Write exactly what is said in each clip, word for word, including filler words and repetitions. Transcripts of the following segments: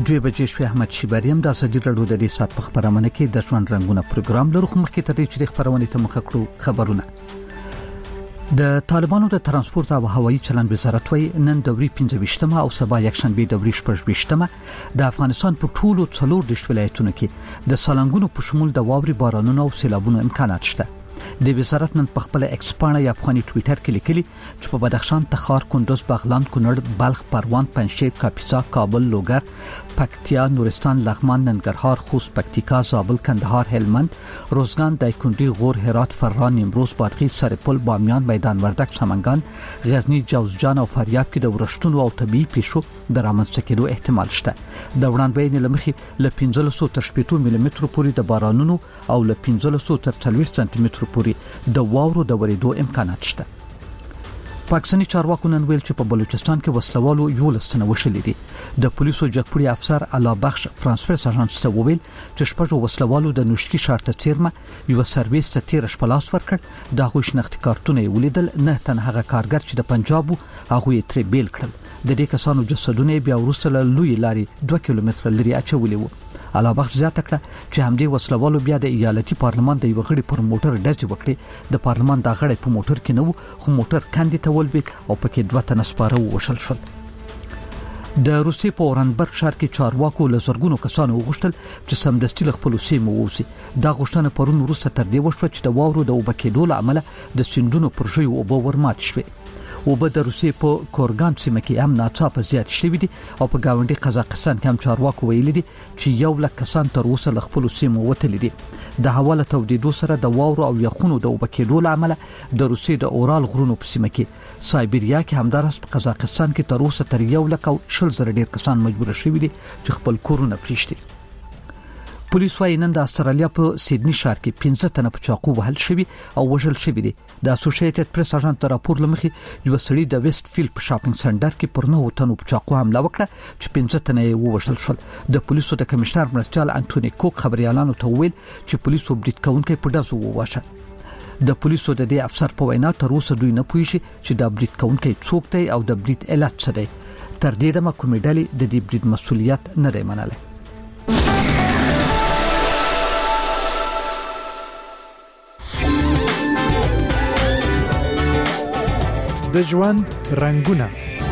دوی بجې شپې احمد شیباریم د ازادي راډیو د دې سات په خبرونه کې د ژوند رنگونه پروګرام لرو خو مخکې تر دې چې خبرونه ته مخ کړو خبرونه د طالبانو د ترانسپورت او هوایي چلند وزارت وایي نن دوري پنځه ویشتمه او سبا یکشنبه دوري شپږ ویشتمه د افغانستان په ټولو څلور د ولایتونو کې د سالنګونو په شمول د واوري بارانونو او سیلابونو امکانات شته. د وزارت نن په خپل ایکس پاڼه یا افغاني ټوئیټر کې لیکلي چې په بدخشان، تخار، کندوز، بغلان، کونړ، بلخ، پروان، پنجشیر، کاپیسا، کابل، لوګر، پکتیا، نورستان، لغمان، ننګرهار، خوست، پکتیکا، زابل، کندهار، هلمند، روزګان، دایکنډي، غور، هرات، فراه، نیمروز، بادغیس، سرپل، بامیان، میدان وردګ، سمنګان، غزنی، جوزجان او فاریاب کې د ورښتونو او طبي پیښو د رامنځته کېدو احتمال شته. د وړاندوینې لمخې ل پنځلس تر شپږ ملي مترو پورې د بارانونو او ل پنځلس تر څلوېښت سانتي مترو پورې د واورو د ورېدو امکانات شته. پاکستاني چارواکو نن ویل چې په بلوچستان کې وسلوالو یو لسنه وشلې دي. د پولیسو جګپوړي افسر الله بخش فرانس پریس اژانس ته وویل چې شپږ وسلوالو د نوشکی شارته چیرمه یو سرویس ته تیر شپلاس ورکړ. د هغوی شناختی کارتونه ولیدل، نه تنه هغه کارګر چې د پنجاب هغه یې تر بیل کړل. د دې کسانو جسدونه بیا ورسته لوی لاري دوه کیلومتره لري اچولې وو. الله بخش زیاته کړه چې همدې وسلوالو بیا د ایالتي پارلمان د یو غړي پر موټر ډز وکړي. د پارلمان د غړي په موټر کې نو خو موټر کاندي ته ولوي او پکې دوه تنه سپاره وشل شول. د روسي په اورنبرګ ښار کې چارواکو له زرګونو کسانو وغوښتل چې سمدستي له خپل سیمو ووځي. دا غوښتنه پرون وروسته تر دې وشوه چې د واورو د وبکېدو له امله د سیندونو پر ژوي اوبه ورمات شوې. وبه د روسي په کورګان سیمه کې هم ناڅاپه زیات شوي دي او په گاونډي قزاقستان کې هم چارواکو ویلي دي چې یو لک کسان تر اوسه له خپل سیمو وتلي دي. د حواله تودیدو سره د واورو او یخونو د وبکېدو له امله د روسي د اورال غرونو په سیمه کې سایبریا کې همدارس په قزاقستان کې تر اوسه تر یو لک او شل زره ډیر کسان مجبور شوي دي چې خپل کورونه پریږدي. پولیس وايي نن د استرالیا په سیدنی ښار کې پنځه تنه په چاقو وهل شوي او وژل شوي دي. د اسوسییټډ پریس اژانس ته راپور لمخې یو سړی د ویسټ فیلډ په شاپینګ سنټر کې پر نو تنو په چاقو حمله وکړه چې پنځه تنه یې ووژل شول. د پولیسو د کمشنر مرستیال انټونی کوک خبريالانو ته ویل چې پولیسو برید کوونکي په داسو وواشه. د پولیسو د دې افسر په وینا تر اوسه دوی نه پوهیږي چې د برید کوونکي څوک دی او د برید علت څه دی. تر دې دمه کومې ډلې د دې برید مسولیت نه دی منلی. د ژوند رنگونه.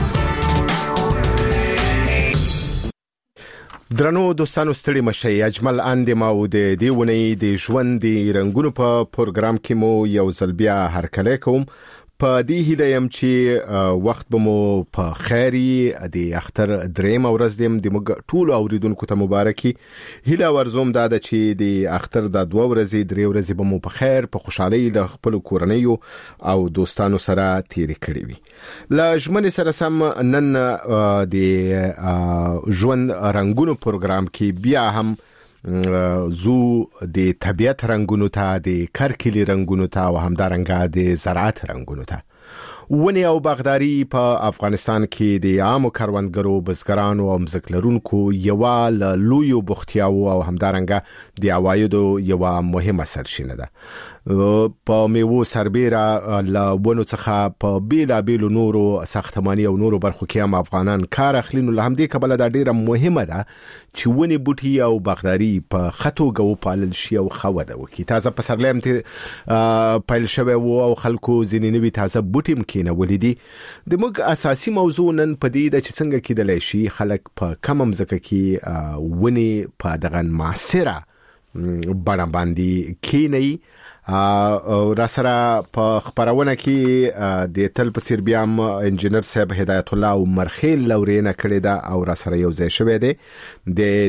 درنو دوستانو ستړي مشي. اجمل اندې ما و د دې ونې د ژوند د رنگونو په پروګرام کې مو یو ځل بیا هرکلی کوم. په دې هیله يم چې وخت به مو په خیري د اختر دریم ورځ دیم د موږ ټول اوریدونکو ته مبارکي. هیله ورزوم دا ده چې د اختر د دوه ورځې درې ورځې به مو په خیر په خوشحالي له خپل کورنیو او دوستانو سره تیرې کړې وي. له ژمنې سره سم نن د ژوند رنگونو پروګرام کې بیا هم زو د طبيعت رنگونو ته، د کرکلی رنگونو ته او همدارنګه د زراعت رنگونو ته. ونی او باغداري په افغانستان کې د عامو کروندګرو، بزګرانو او مزکلرونکو یو له لویو بوختیاو او همدارنګه د عوایدو یو مهمه سرچینه ده. په میوو سربېره له ونو څخه په بیلا بیلو نورو ساختماني او نورو برخو کې هم افغانان کار اخلي. نو له همدې کبله دا ډیره مهمه ده چې ونی بوټي او باغداري په خطو غو پالل شي او خو ده وکي. تازه پسرلی هم پایل شوی وو او خلکو ځینې نوي تازه بوټي کینه ولیدي. د موږ اساسي موضوع نن په دې د چې څنګه کېدلی شي خلک په کم مځکه کې ونی په دغه معاصره بڼه باندې کینی. را سره په خبرونه کې د تل په څیر بیا هم انجینر صاحب هدایت الله او مرخیل لورینه کړی دا او را سره یو ځای شوی دی. د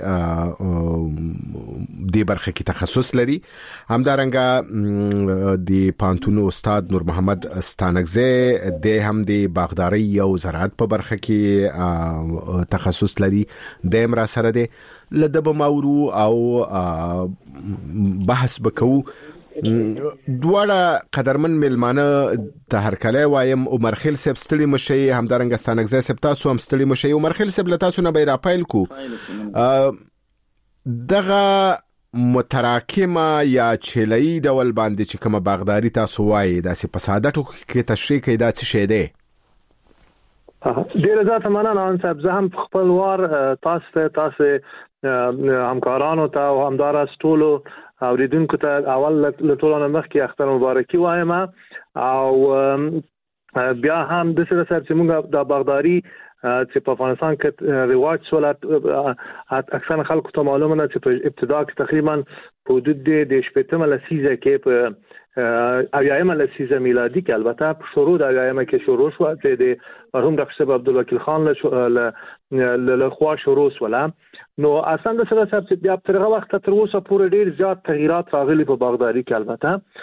د برخه کې تخصص لري. همدارنګه د پانتونو استاد نور محمد ستانکزی د هم د باغداري او زراعت په برخه کې تخصص لري. د را سره دی لدب ماورو او بحث بکو. دواړه قدرمن ملمانه ته هرکلی وایم. عمر خیل صاحب ستړي مشي، همدارنګه ستانکزی صاحب تاسو هم ستړي مشي. عمر خیل صاحب له تاسو نه به راپیل کو دغه متراکمه یا چلئی ډول باندې چې کومه باغداري تاسو وایي داسې په ساده ټکو کې تشریح کړئ دا څه شی دی؟ ډیر زیات مننه ان صاحب. زه هم خپل وار تاسو ته تاسو همکارانو ته او همدارس ټولو اوریدونکو ته اول له ټولو نه مخکې اختر مبارکي وایم او بیا هم د سره سره چې موږ د باغداري چې په افغانستان کې رواج سولات اکثر خلکو ته معلومه نه چې په ابتدا کې تقریبا په حدود د شپږمه لسیزه کې په اویایمه لسیزه میلادي کې البته په شروع د اویایمه کې شروع شو چې د مرحوم ډاکټر صاحب عبدالوکیل خان له له خوا شروع ولا نو اساسا د سره سره بیا تر هغه وخت تر اوسه پورې ډیر زیات تغیرات راغلي په باغداري کې البته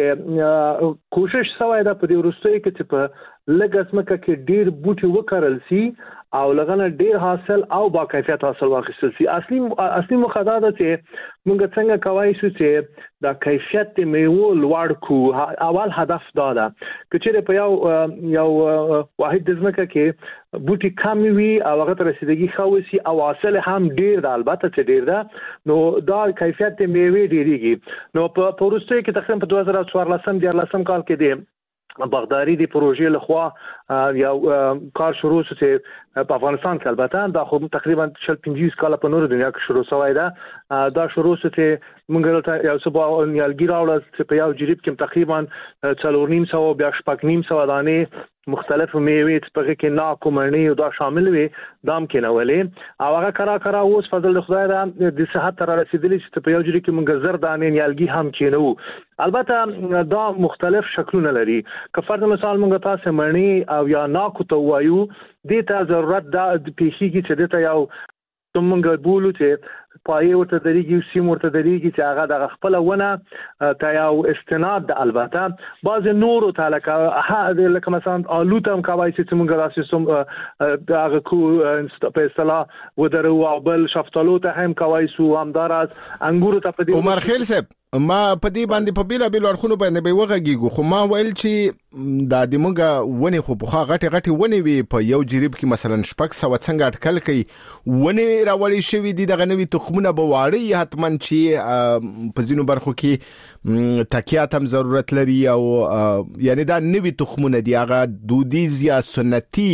چې کوشش شوی دا په دې وروستۍ کې چې په لږ ځمکه کې ډیر بوټي وکړل سي او لغنه ډیر حاصل او با کیفیت حاصل واخیستل سي. اصلي اصلي مخاطب ده چې موږ څنګه کوای شو چې دا کیفیت میوه لوړ کو. اول هدف دا ده چې په یو یو واحد ځمکه کې بوټي کم وي او هغه ته رسیدګي خو سي او حاصل هم ډیر ده البته چې ډیر ده نو دا کیفیت میوه ډیریږي. نو په وروستۍ کې تقریبا په دوه زره څوارلسم دیارلسم کال کې دی باغداري د پروژې لخوا یو کار شروع شو چې په افغانستان کې البته دا خو تقریبا شل پنځه کال په نور دنیا کې شروع شوی دا دا شروع شو چې موږ ته یو څه په نیالګي راوړل چې په یو جریب کې تقریبا څلور نیم سو بیا شپږ نیم سو دانې مختلف میوې چې په کې ناکو مڼې او دا شامل وي دام کې نه ولې او هغه کرا کرا اوس فضل خدای دا د صحت تر رسیدلی چې په یو جریب کې موږ زر دانې نیالګي هم کېنو. البته دا مختلف شکلونه لري. که فرض مثال موږ تاسو مڼې او یا ناکو ته وایو د ته ضرورت دا پیښیږي چې د ته یو موږ بولو چې پای ورته دریږي سیم ورته دریږي چې هغه د خپل ونه ته یو استناد د البته بعض نورو تعلق ها لکه مثلا آلو تم کوي چې موږ راسي د هغه کو په اصطلاح ودرو او بل شفتالو ته هم کوي سو همدارس انګورو ته په دې عمر خیل صاحب ما په دې باندې په بیل بیل ورخونو باندې به وغږیږو خو ما ویل چې د دموږه ونی خو په غټه غټه ونی وي په یو جریب کې مثلا شپږ سو څنګه اٹکل کوي ونی راوړی شوی دي دغه نوې تخمونه به واړی حتمن چې په ځینو برخو کې تکیات هم ضرورت لري او یعنی دا نوې تخمونه دي هغه دودیز یا سنتي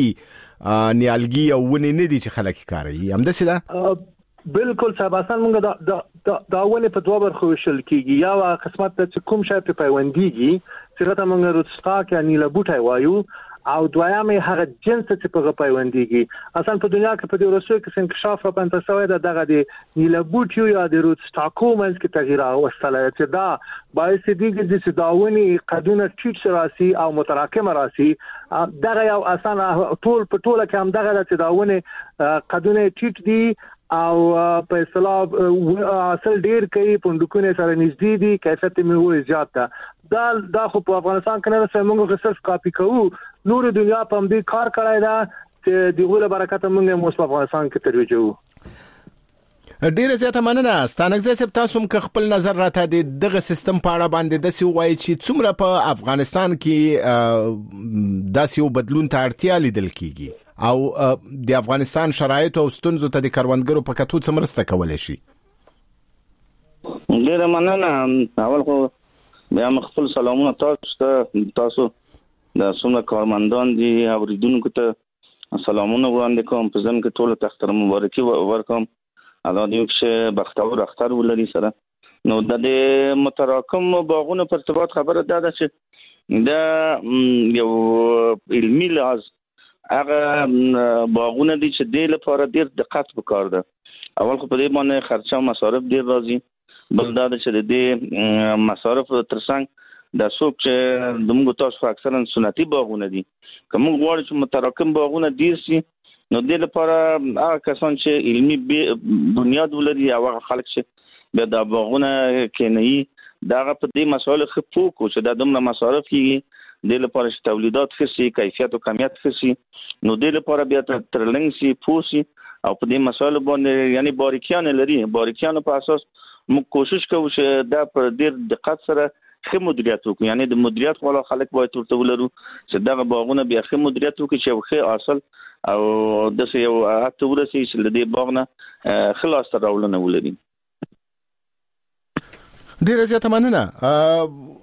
نیالګي او ونی نه دي چې خلک کاروي هم دسه ده بالکل صاحب. اصلا موږ دا دا دا ولې په دوه برخو وشل کیږي. یو قسمت چې کوم شی په پیوندېږي چې راته موږ روستا کې نیله بوټي وایو او دویمه هغه جنس چې په پیوندېږي. اصلا په دنیا کې په دې وروستیو کې انکشاف را پنځه سوه د دغه د نیله بوټي یا د روسټاکو منځ کې تغییر راوستل چې دا باعث دي چې داوني قدونه ټیټ راسي او متراکم راسي. دغه یو اصلا ټول په ټوله کې هم دغه چې داوني قدونه ټیټ دي او په اصطلاح اصل ډیر کوي پوندکونه سره نږدې دي کیفیت میوه زیات ده. دا دا خو په افغانستان کې نه سمونږ ریسرچ کاپی کوو نور دنیا په دې کار کړای دا چې دغه برکت موږ مو په افغانستان کې ترویجو. ډیره زیاته مننه ستانګزه سپ تاسو هم خپل نظر راته د دغه سیستم په اړه باندې د سی وای چې څومره په افغانستان کې داسې بدلون ته اړتیا لیدل کیږي او د افغانستان شرایط او ستونزو ته د کاروانګرو په کتو څمرسته کولای شي. ډیره مننه. اول خو بیا خپل سلامونه تاسو ته تاسو د څومره کارمندان دي اوریدونکو ته سلامونه وړاندې کوم په ځم کې ټول تختر مبارکي ورکوم. الله دې چې بختور اختر ولري سره. نو د دې متراکم باغونو پر ارتباط خبره ده چې دا یو علمي لحاظ هغه باغونه دي چې د لپاره ډیر دقت وکړ ده. اول خو په دې باندې خرچه او مصارف ډیر راځي. بل دا چې د مصارف ترڅنګ د څوک چې د موږ تاسو اکثرا سنتي باغونه دي کوم غواړي چې متراکم باغونه ډیر شي نو د لپاره هغه کسان چې علمي بنیاد ولري او هغه خلک چې به د باغونه کېنی دا په دې مسایل خپو کو چې د دومره مصارف کیږي د لپاره چې تولیدات خسي کیفیت او کمیت خسي نو د لپاره بیا ترلنګ سي پوسي او په دې مسایل باندې یعنی باریکیان لري. باریکیان په اساس موږ کوشش کوو چې دا پر ډیر دقت سره ښه مدیریت وکړو. یعنی د مدیریت والا خلک باید ورته ولرو چې دا باغونه بیا ښه مدیریت وکړي چې ښه حاصل او د څه یو اته ورسي چې د دې باغونه خلاص راولنه ولري. ډیره زیاته مننه.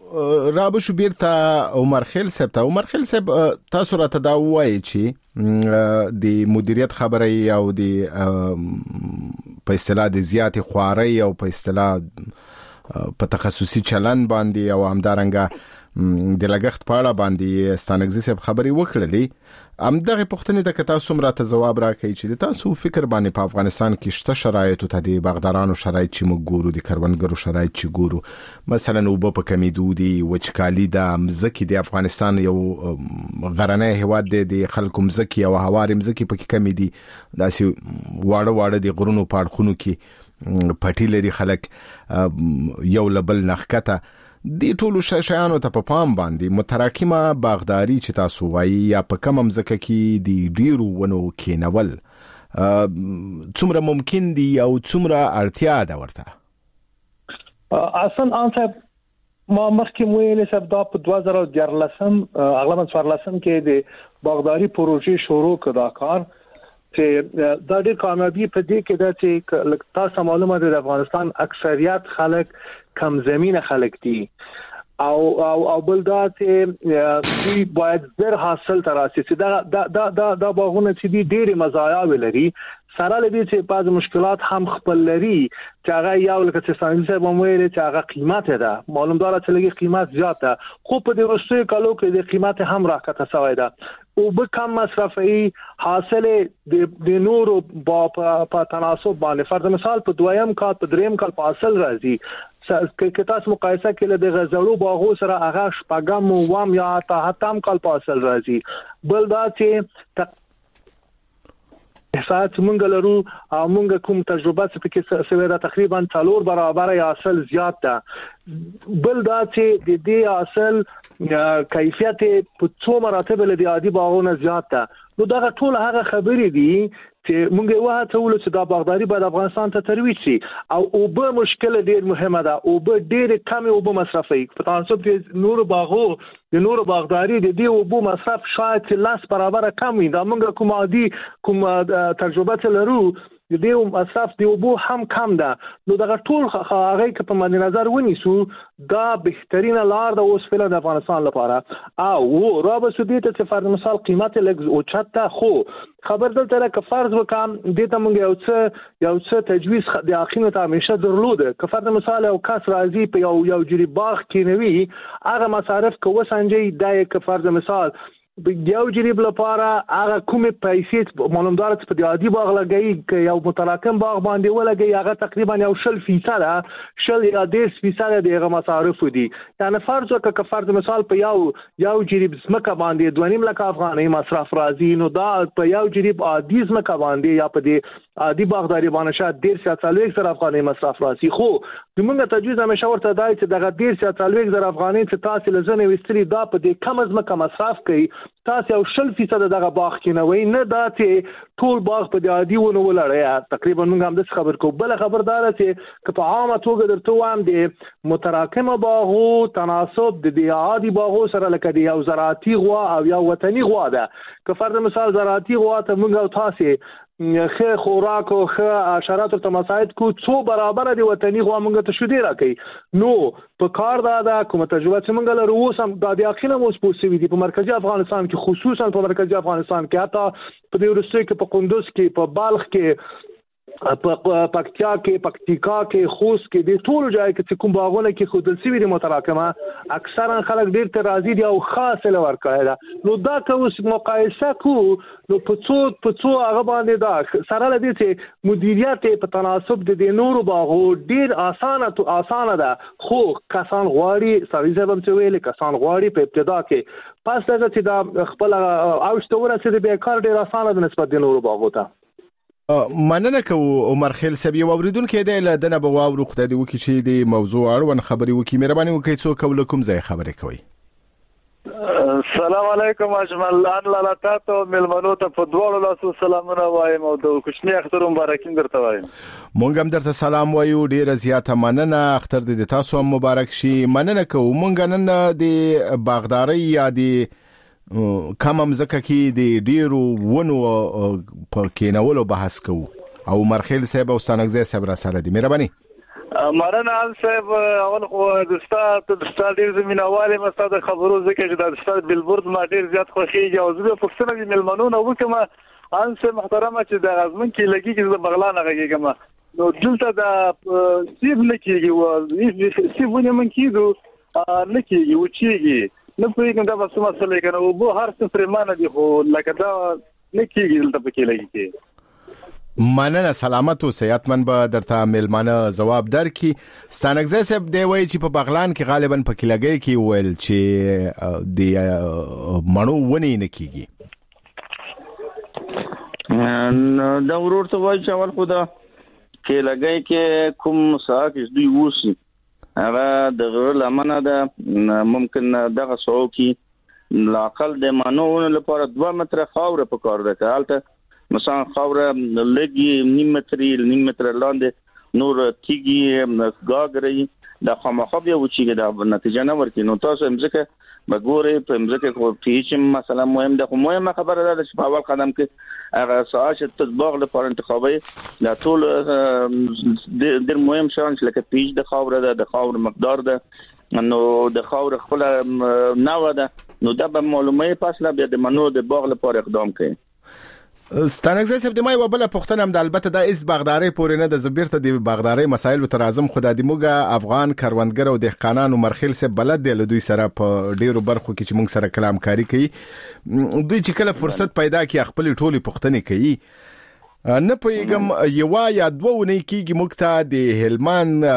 رابو شو بیرته عمر خیل صاحب ته عمر خیل صاحب تاسو راته دا وایي چې د مدیریت خبره او د په اصطلاح د زیات خواري او په اصطلاح په تخصصي چلن باندې او همدارنګه د لګښت په اړه باندې ستانګزي صاحب خبري وکړلې ام دغه پښتنې د کتا سمره ته جواب راکړي چې تاسو فکر باندې په افغانستان کې شته شرایط ته د باغدارانو شرایط چې موږ ګورو د کروندګرو شرایط چې ګورو مثلا وب په کمیدو دي وچکالي د مزکی د افغانستان یو غرنۍ هواد د خلکو مزکی او هواري مزکی په کمی دي داسې واړه واړه د غرونو پاړخونو کې پټی لري خلک یو لبل نخکته د ټولو شایانو ته په پام باندې متراکمه باغداري چې تاسو وایي یا په کم مزکه کې د ډیرو ونو کېنول څومره ممکن دي او څومره اړتیا ده ورته اصلا ان صاحب ما مخکې ویلې چې دا په دوه زره دیارلسم اغلب څوارلسم کې د باغداري پروژې شروع کړه کار چې دا ډېر کامیابی په دې کې ده چې تاسو معلومه ده د افغانستان اکثریت خلک کم زمینه خلک دي او او او بل دا چې دوی باید زر حاصل تراسي چې دا دا دا دا باغونه چې دي ډېر مزایا ولري سره لدی چې بعض مشکلات هم خپل لري چې هغه یو لکه چې څنګه چې موږ چې هغه قیمت ده معلوم دار چې لګي قیمت زیاته خو په دې وروستي کالو کې د قیمت هم راکته شوی ده او به کم مصرفي حاصل د نورو په تناسب باندې فرض مثال په دویم کال په دریم کال په حاصل راځي که تاسو مقایسه کړئ د غزړو باغو سره هغه شپږم او وام یا تهتم کال په حاصل راځي بل دا چې احساس مونږ لرو او مونږ کوم تجربه چې کې سوي دا تقریبا څلور برابر یا اصل زیات ده بل دا چې د دې اصل کیفیت په څو مراتب له دې عادي باغونو زیات ده نو دا ټول هغه خبرې دي چې مونږ واه ته ول چې دا باغداري باید افغانستان ته ترویج شي او او به مشکل ډیر مهمه ده او به ډیر کم او به مصرفي په تناسب کې نور باغو د نور باغداري د دې او به مصرف شاید لاس برابر کم وي دا مونږ کوم عادي کوم تجربه لرو د دې مصرف دی او به هم کم ده نو دا ټول هغه کې په مد نظر ونیسو دا بهترینه لار ده اوس فعلا د افغانستان لپاره او رابطه سودی ته فرض مثال قیمت لګ او چاته خو خبر دلته لکه فرض وکم د ته مونږ یو څه یو څه تجویز د اخینو ته همیشه درلوده که فرض مثال او کس راځي په یو یو جری باغ کې نوي هغه مصارف کوه سنجي دای که فرض مثال یو جریب لپاره هغه کومه پیسې معلومدار چې په عادي باغ لګي یو متراکم باغ باندې ولګي هغه تقریبا یو شل فیصد شل یا ډیر فیصد دغه مصارف دي یعنی فرض وکړه که فرض مثال په یو یو جریب زمکه باندې دوه نیم لک افغاني مصرف راځي نو دا په یو جریب عادي زمکه باندې یا په دې عادي باغداري باندې شاید ډیر سیاسالوي سره افغاني مصرف راځي خو موږ تجویز همیشه ورته دای چې دغه ډیر سیاسالوي سره افغاني چې تاسو لزنه وستري دا په دې کم از کم مصرف کوي تاسو یو شل فیصد دغه باغ کې نه وای نه دا چې ټول باغ په عادي ونه ولړی تقریبا موږ هم د خبر کو بل خبردار چې که په عامه توګه درته وایم د متراکمه باغو تناسب د عادي باغو سره لکه د یو زراعتي غوا او یو وطني غوا ده که فرض مثال زراعتي غوا ته موږ او تاسو خې خوراک او خې حشرات ته مساعد کو څو برابر دي وطني غوا موږ ته شو دی راکې نو په کار دا دا کوم تجربه چې موږ لرو اوس هم د اخیله مو سپوږی دي په مرکزی افغانستان کې خصوصا په مرکزی افغانستان کې حتی په دې ورسته کې په کندوز کې په بالخ کې په پکتیا کې پکتیکا کې خوست کې د ټول ځای کې کوم باغونه کې خودل سوي دي متراکمه اکثرا خلک ډیر ته راضي دي او خاصه لور کړی دا نو دا که اوس مقایسه کو نو په څو په څو هغه باندې دا سره لدی چې مدیریت په تناسب د نورو باغو ډیر اسانه تو اسانه ده خو کسان غواړي سرویس هم څه ویل کسان غواړي په ابتدا کې پس دا چې دا خپل اوشتوره چې د بیکار ډیر اسانه د نسبت د نورو باغو ته مننه کو عمر خیل صاحب یو اوریدونکو د له دنه بواورو خدای دی وکي چې د موضوع اړوند خبري وکي مهرباني وکړئ څو کول کوم ځای خبرې کوي السلام علیکم اجمل ان لاله تاسو ملمنو ته په دوړو لاسو سلامونه وایم او د کوچنی اختر مبارکین درته وایم مونږ هم درته سلام وایو ډیره زیاته مننه اختر دې تاسو هم مبارک شي مننه کو مونږ نن د باغداري یا د کم مزکه کې د ډیرو ونو په کېنولو بحث کوو او مرخیل صاحب او سانګزه صاحب را سره دي مهرباني مرنه صاحب اول خو د ستاسو د ستاسو ډیر زمينواله مستاد خبرو ځکه چې د ستاسو بلبورد ما ډیر زیات خوښیږي او زه په څه نه ملمنونه وکم انس محترمه چې د غزمن کې لګي چې د بغلان غږیږم نو دلته د سیب لکیږي او سیبونه من کیدو لکیږي او چیږي نو په کوم دا څه مسله کنه او به هر څه پرمانه دي خو لکه دا لکیږي دلته پکې لګي مننه سلامت او صحتمن به درته ملمانه جواب درکې ستانګزه صاحب دی وای چې په بغلان کې غالبا پکې لګي کې ویل چې د مڼو ونی نه کیږي دا ورور ته وای چې اول خدا کې لګي کې کوم ساعت دوی وسی هغه د غیر لمنه ده ممکن دغه سو کې لاقل د مڼو لپاره دوه متره خاور په کار ده حالت مثلا خاور لګي نیم متري نیم متر لاندې نور تیږي غاګري د خامخاب یو چې د نتیجه نه ورکې نو تاسو همزکه بګوري په همزکه خو پیچ مثلا مهم ده خو مهمه خبره ده چې په اول قدم کې هغه ساعت تطبیق لپاره انتخابي د ټول ډېر مهم شان چې لکه پیچ د خاور ده د خاور مقدار ده نو د خاور خپل نو ده نو دا به معلومه پاسله بیا د منو د باغ لپاره اقدام کوي ستانګزه صاحب د مای وبله پښتنه هم د البته د اس باغداري پورې نه د زبیرته د باغداري مسایل تر اعظم خدای د موګه افغان کاروندګر او دهقانانو مرخیل سه بلد دی له دوی سره په ډیرو برخو کې چې موږ سره کلام کاری کوي دوی چې کله فرصت پیدا کړي خپل ټولي پښتنې کوي نه پېګم یو یا دوه ونې کېږي موږ ته د هلمند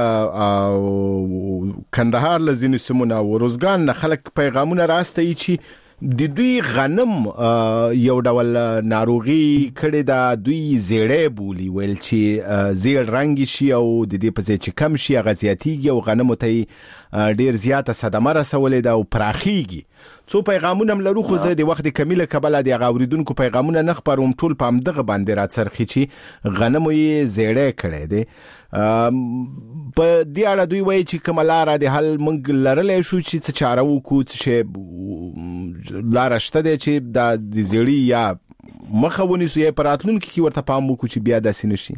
او کندهار لزین سمونه او روزګان نه خلک پیغامونه راستي چې د دوی غنم یو ډول ناروغي کړي دا دوی زیړې بولی ول چې زیړ رنگ شي او د دې په ځای چې کم شي غزياتيږي او غنم ته ډیر زیاته صدمه رسولې ده او پراخيږي څو پیغامونه لرو خو زه د وخت کمیله کبل د غوریدونکو پیغامونه نه خبروم ټول پام دغه باندې راڅرخي چې غنم یې زیړې کړي دي په دې اړه دوی وایي چې کوملاره د حل منګ لرلې شو چې څه چاره وکړو چې لار شته دي چې د زیړی یا مخاوني سوې پراتلون کې ورته پام وکړو چې بیا داسې نشي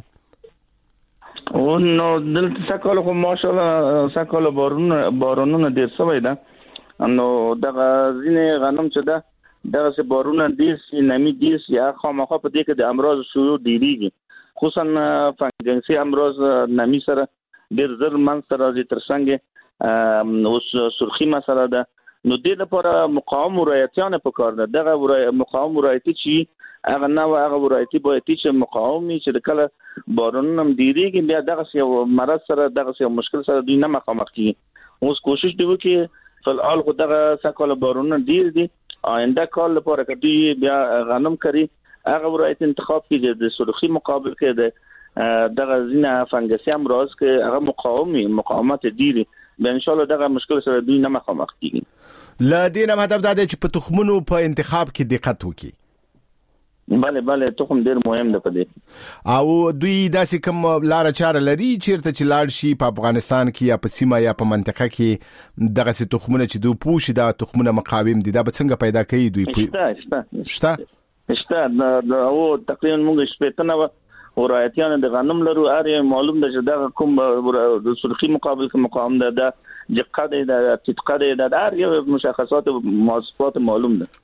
او نو دلته سکهاله خو ماشاءالله سکهاله بارونه بارونونه ډیر سوي ده نو دغه ځینې غنم چې ده دغه سه بارونه ډیر سي نمی ډیر سي یا خامخا په دې کې د امراض شروع ډیریږي خصوصا فنګنسي امراض نمی سره ډیر زر من سره راځي تر څنګه اوس سرخی مسله ده نو دې لپاره مقاوم ورایتیان په کار ده دغه مقاوم ورایتی چې هغه نو هغه ورایتی باید چې مقاومي چې کله بارونم ډیریږي بیا دغه یو مرض سره دغه یو مشکل سره دوی نه مخامخ کیږي اوس کوشش دی وکړي فلال خو دغه سکهاله بارونه ډیر دي آینده کال لپاره کدی بیا غنم کری هغه ورایت انتخاب کیږي د سرخی مقابل کې ده دغه زینه فنګسي امراض کې هغه مقاومي مقاومت ډیری به ان شاء الله دغه مشکل سره دوی نه مخامخ کیږي لا دینه مطلب دا دی چې په تخمونو په انتخاب کې دقت وکړي bale bale تخم ډیر مهم ده په دې او دوی داسې کوم لار چاره لري چیرته چې لاړ شي په افغانستان کې یا په سیمه یا په منطقه کې دغه سي تخمونه چې دوی پوښي دا تخمونه مقاوم دي دا به څنګه پیدا کوي دوی شته شته شته او تقریبا موږ شپږ ورایتیان د غنم لرو اره معلوم ده چې دا کوم د سرخی مقابل کې مقاوم ده د جقه ده د تدقه ده د اره مشخصات مواصفات معلوم ده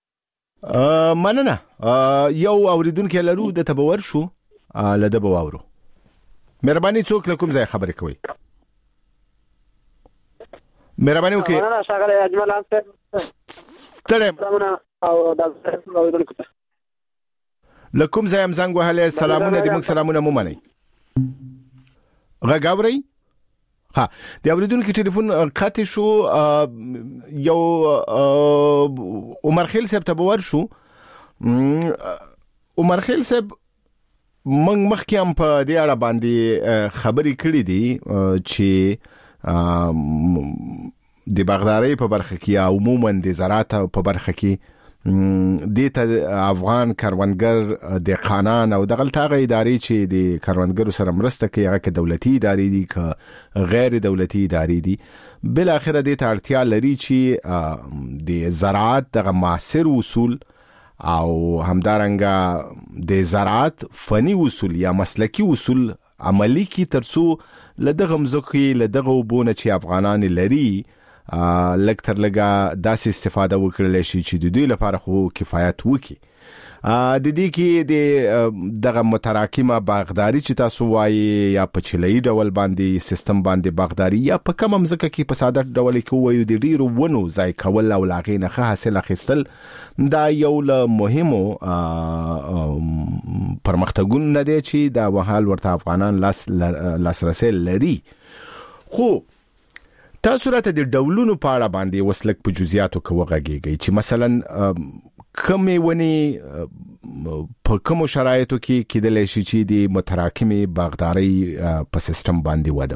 ا مننه یو اوریدونکو لرو د تبور شو لده بواورو مهرباني څوک کوم ځای خبرې کوي مهرباني وکړئ مننه شاګل اجمل انصر ستړم او د اوریدونکو لکم ځای هم زنګ وهله سلامونه دې موږ سلامونه مو منئ غاګوري ها د اوریدونکو ټلیفون کاته شو یو عمر خیل صاحب ته ور شو عمر خیل صاحب موږ مخکې هم په دې اړه باندې خبرې کړې دي چې د باغداري په برخه کې عموما د زراعت په برخه کې دته افغان کاروندګر د قانون او دغه تاغه ادارې چې د کاروندګرو سره مرسته کوي هغه کې دولتي ادارې دي که غیر دولتي ادارې دي بل اخره د اړتیا لري چې د زراعت دغه معاصر اصول او همدارنګه د زراعت فني اصول یا مسلکی اصول عملی کی ترڅو لدغه مزخي لدغه وبونه چې افغانان لري لکتر لګه داسې استفاده وکړل شي چې د دوی لپاره خو کفایت وکړي. د دې کې د دغه متراکمه باغداري چې تاسو وایي یا په چلای ډول باندې سیستم باندې باغداري یا په کوم مزکه کې په ساده ډول کې وایو د ډیرو ونو ځای کول او لاغې نه حاصل اخیستل دا یو له مهمو پرمختګونو نه دی چې دا وحال ورته افغانان لاس لاسرسي لري. خو تاسو راته د ډولونو په اړه باندې وسلک په جزئیاتو کې وغږیږي چې مثلا کومې ونې په کومو شرایطو کې کېدلی شي چې د متراکمې باغداري په سیستم باندې وده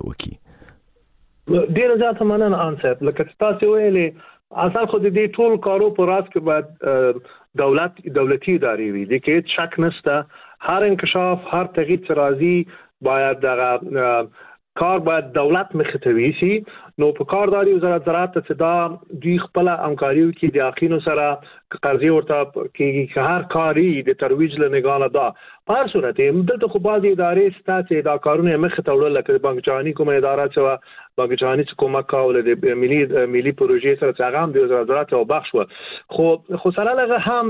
وکړي؟ ډېره زیاته مننه انصاف. لکه تاسو ویلې اصل خو د دې ټول کارو په راس کې باید دولت دولتي ادارې وي. د کې شک نشته هر انکشاف هر تغییر چې راځي باید دغه کار باید دولت مخته وي. نو په کارداري وزارت زراعت ته دا دوی خپل همکاري کوي د اخینو سره قرضې ورته کېږي که هر کاری د ترویج له نگاه دا په هر صورت دلته خو بعض ادارې ستاسو دا کارونه مخ ته وړل لکه بانک جهانی کومه اداره چې بانک جهانی چې کومه کول د ملي ملي پروژې سره څنګه د وزارت زراعت او بخش و خو خو سره لغه هم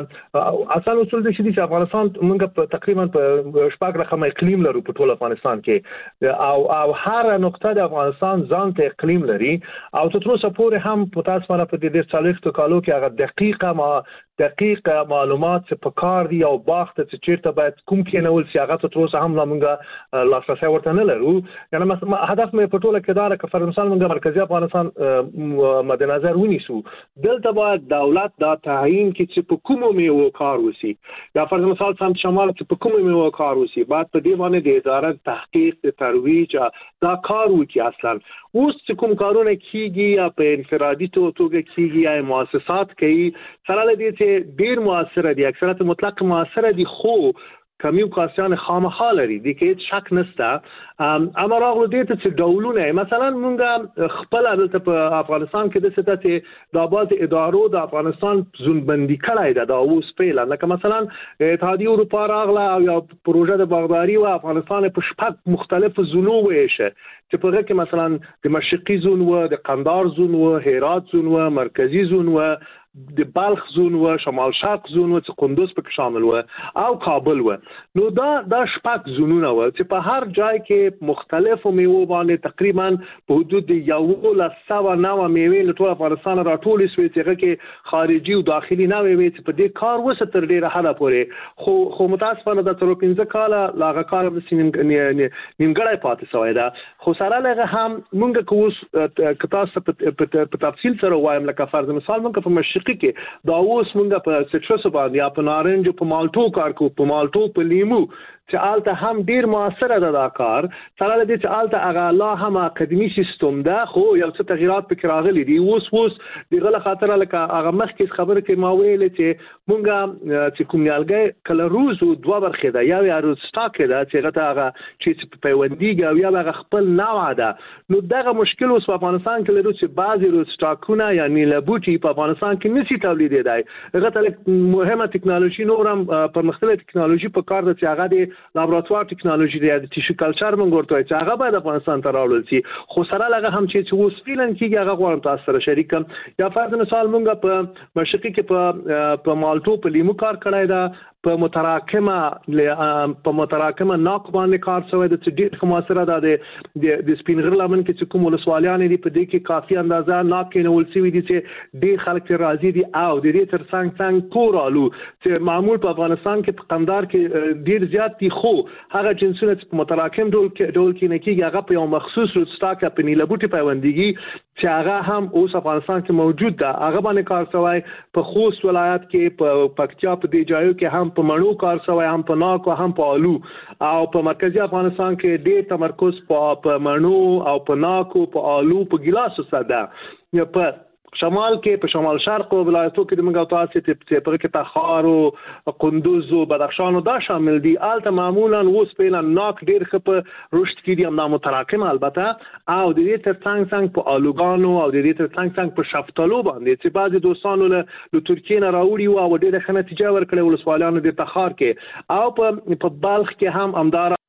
اصل اصول د شدي افغانستان موږ په تقریبا په شپږ رقم اقلیم لرو په ټول افغانستان کې او او هر نقطه د افغانستان ځان ته اقلیم لري او تر اوسه پورې هم په تاسو باندې په دې څلوېښتو کالو کې هغه دقیقه ما دقیق معلومات چې په کار دی او باغ ته چې چیرته باید کوم کې نول سی هغه تر اوسه هم لمونږه لاسرسي ورته نه لرو. یعنی مثلا هدف مې په ټوله کې دا لکه فرض مثال موږ مرکزی افغانستان مد نظر ونیسو دلته باید دولت دا تعیین کې چې په کومو میوو کار وسی یا فرض مثال سم شمال چې په کومو میوو کار وسی بعد په دې باندې د اداره تحقیق د ترویج دا کار وکي. اصلا اوس چې کوم کارونه کیږي یا په انفرادي توګه کیږي یا مؤسسات کوي سره لدې ډیر موثر دي اکثریت مطلق موثر دي خو کمیو کاسیان خامخا لري د کې شک نشته. اما راغلو دې ته چې ډولونه مثلا مونږه خپل دلته په افغانستان کې د ستاسو د آباد ادارو د افغانستان زونبندي کړای ده دا اوس پیل لکه مثلا اتحادیه اروپا راغله او یا پروژه د باغداري او افغانستان په شپږ مختلف زونو ویشه چې په هغه کې مثلا د مشرقي زون و د قندهار زون و هرات زون و مرکزی زون و د بلخ زون و شمال شرق زون و چې قندوز پکې شامل و او کابل و. نو دا دا شپږ زونونه و چې په هر ځای کې مختلفو میوو باندې تقریبا په حدود یو ل سوا نو میوې له ټول افغانستان راټولې شوې چې هغه کې خارجي او داخلي نه وي چې په دې کار وسه تر ډیره حاله پورې خو خو متاسفانه د تر پنځه کاله لاغه کار د نیمګړی پاتې شوی دا. خو سره لغه هم مونږ کوس کتاب په تفصیل سره وایم لکه فرض مثال مونږ په مشرق کې دا اوس مونږ په سټرس باندې یا په نارنج په مالټو کار کو په مالټو په لیمو چې آلته هم ډیر موثر ده دا کار سره لدې چې آلته هغه الله هم اکیډمي سیستم ده خو یو څه تغیرات پکې راغلي دي اوس اوس دغه خاطر لکه هغه مخکې خبره کې ما ویل چې مونږه چې کوم نیالګي کله روز او دوه برخه ده یا یا روز سټاک ده چې هغه هغه چې پیوندیږي او یا هغه خپل نوع ده. نو دغه مشکل اوس په افغانستان کې لرو چې بعضی روز سټاکونه یعنی لبوټي په افغانستان کې نشي تولید دی هغه ته مهمه ټکنالوژي نورم پر مختلفه ټکنالوژي په کار ده چې هغه لابراتوار ټکنالوژي دی د ټیشو کلچر مونږ ورته چې هغه باید افغانستان ته راوړل شي خو سره لغه هم چې اوس فعلا کېږي هغه غواړم تاسو سره شریک کړم. یا فرض مثال مونږ په مشرقي کې په په مالټو په لیمو کار کړای دا په متراکمه په متراکمه ناق باندې کار شوی د ډېر خماسره د د سپینغر لمن کې چې کوم ولسوالیان دي په دې کې کافي اندازه ناق کې نو ولسوي دي چې ډېر خلک راضي دي او د دې تر څنګ څنګ کورالو چې معمول په افغانستان کې په قندهار کې ډېر زیات دي خو هغه جنسونه چې متراکم ډول کې ډول کې نه کېږي هغه په یو مخصوص روسټاک په نیلبوټي پیوندګي چې هغه هم اوس افغانستان کې موجود ده هغه باندې کار شوی په خوست ولایت کې په پکتیا په دې ځایو کې هم په مڼو کار شوی هم په ناک او هم په آلو او په مرکزی افغانستان کې ډېر تمرکز په مڼو او په ناک او په آلو په ګلاسو ساده یا په شمال کې په شمال شرق او ولایتو کې د منګو تاسو ته په کې تخار او قندوز او بدخشان دا شامل دي. البته معمولا اوس په ناک ډېر خپ رشد کړي هم متراکم البته او د دې تر څنګ څنګ په آلوګانو او د دې تر څنګ څنګ په شفتالو باندې چې بعضي دوستانو له ترکیې نه راوړي او ډېر ښه نتیجه ورکړي ولسوالیانو د تخار کې او په په بلخ کې هم امدار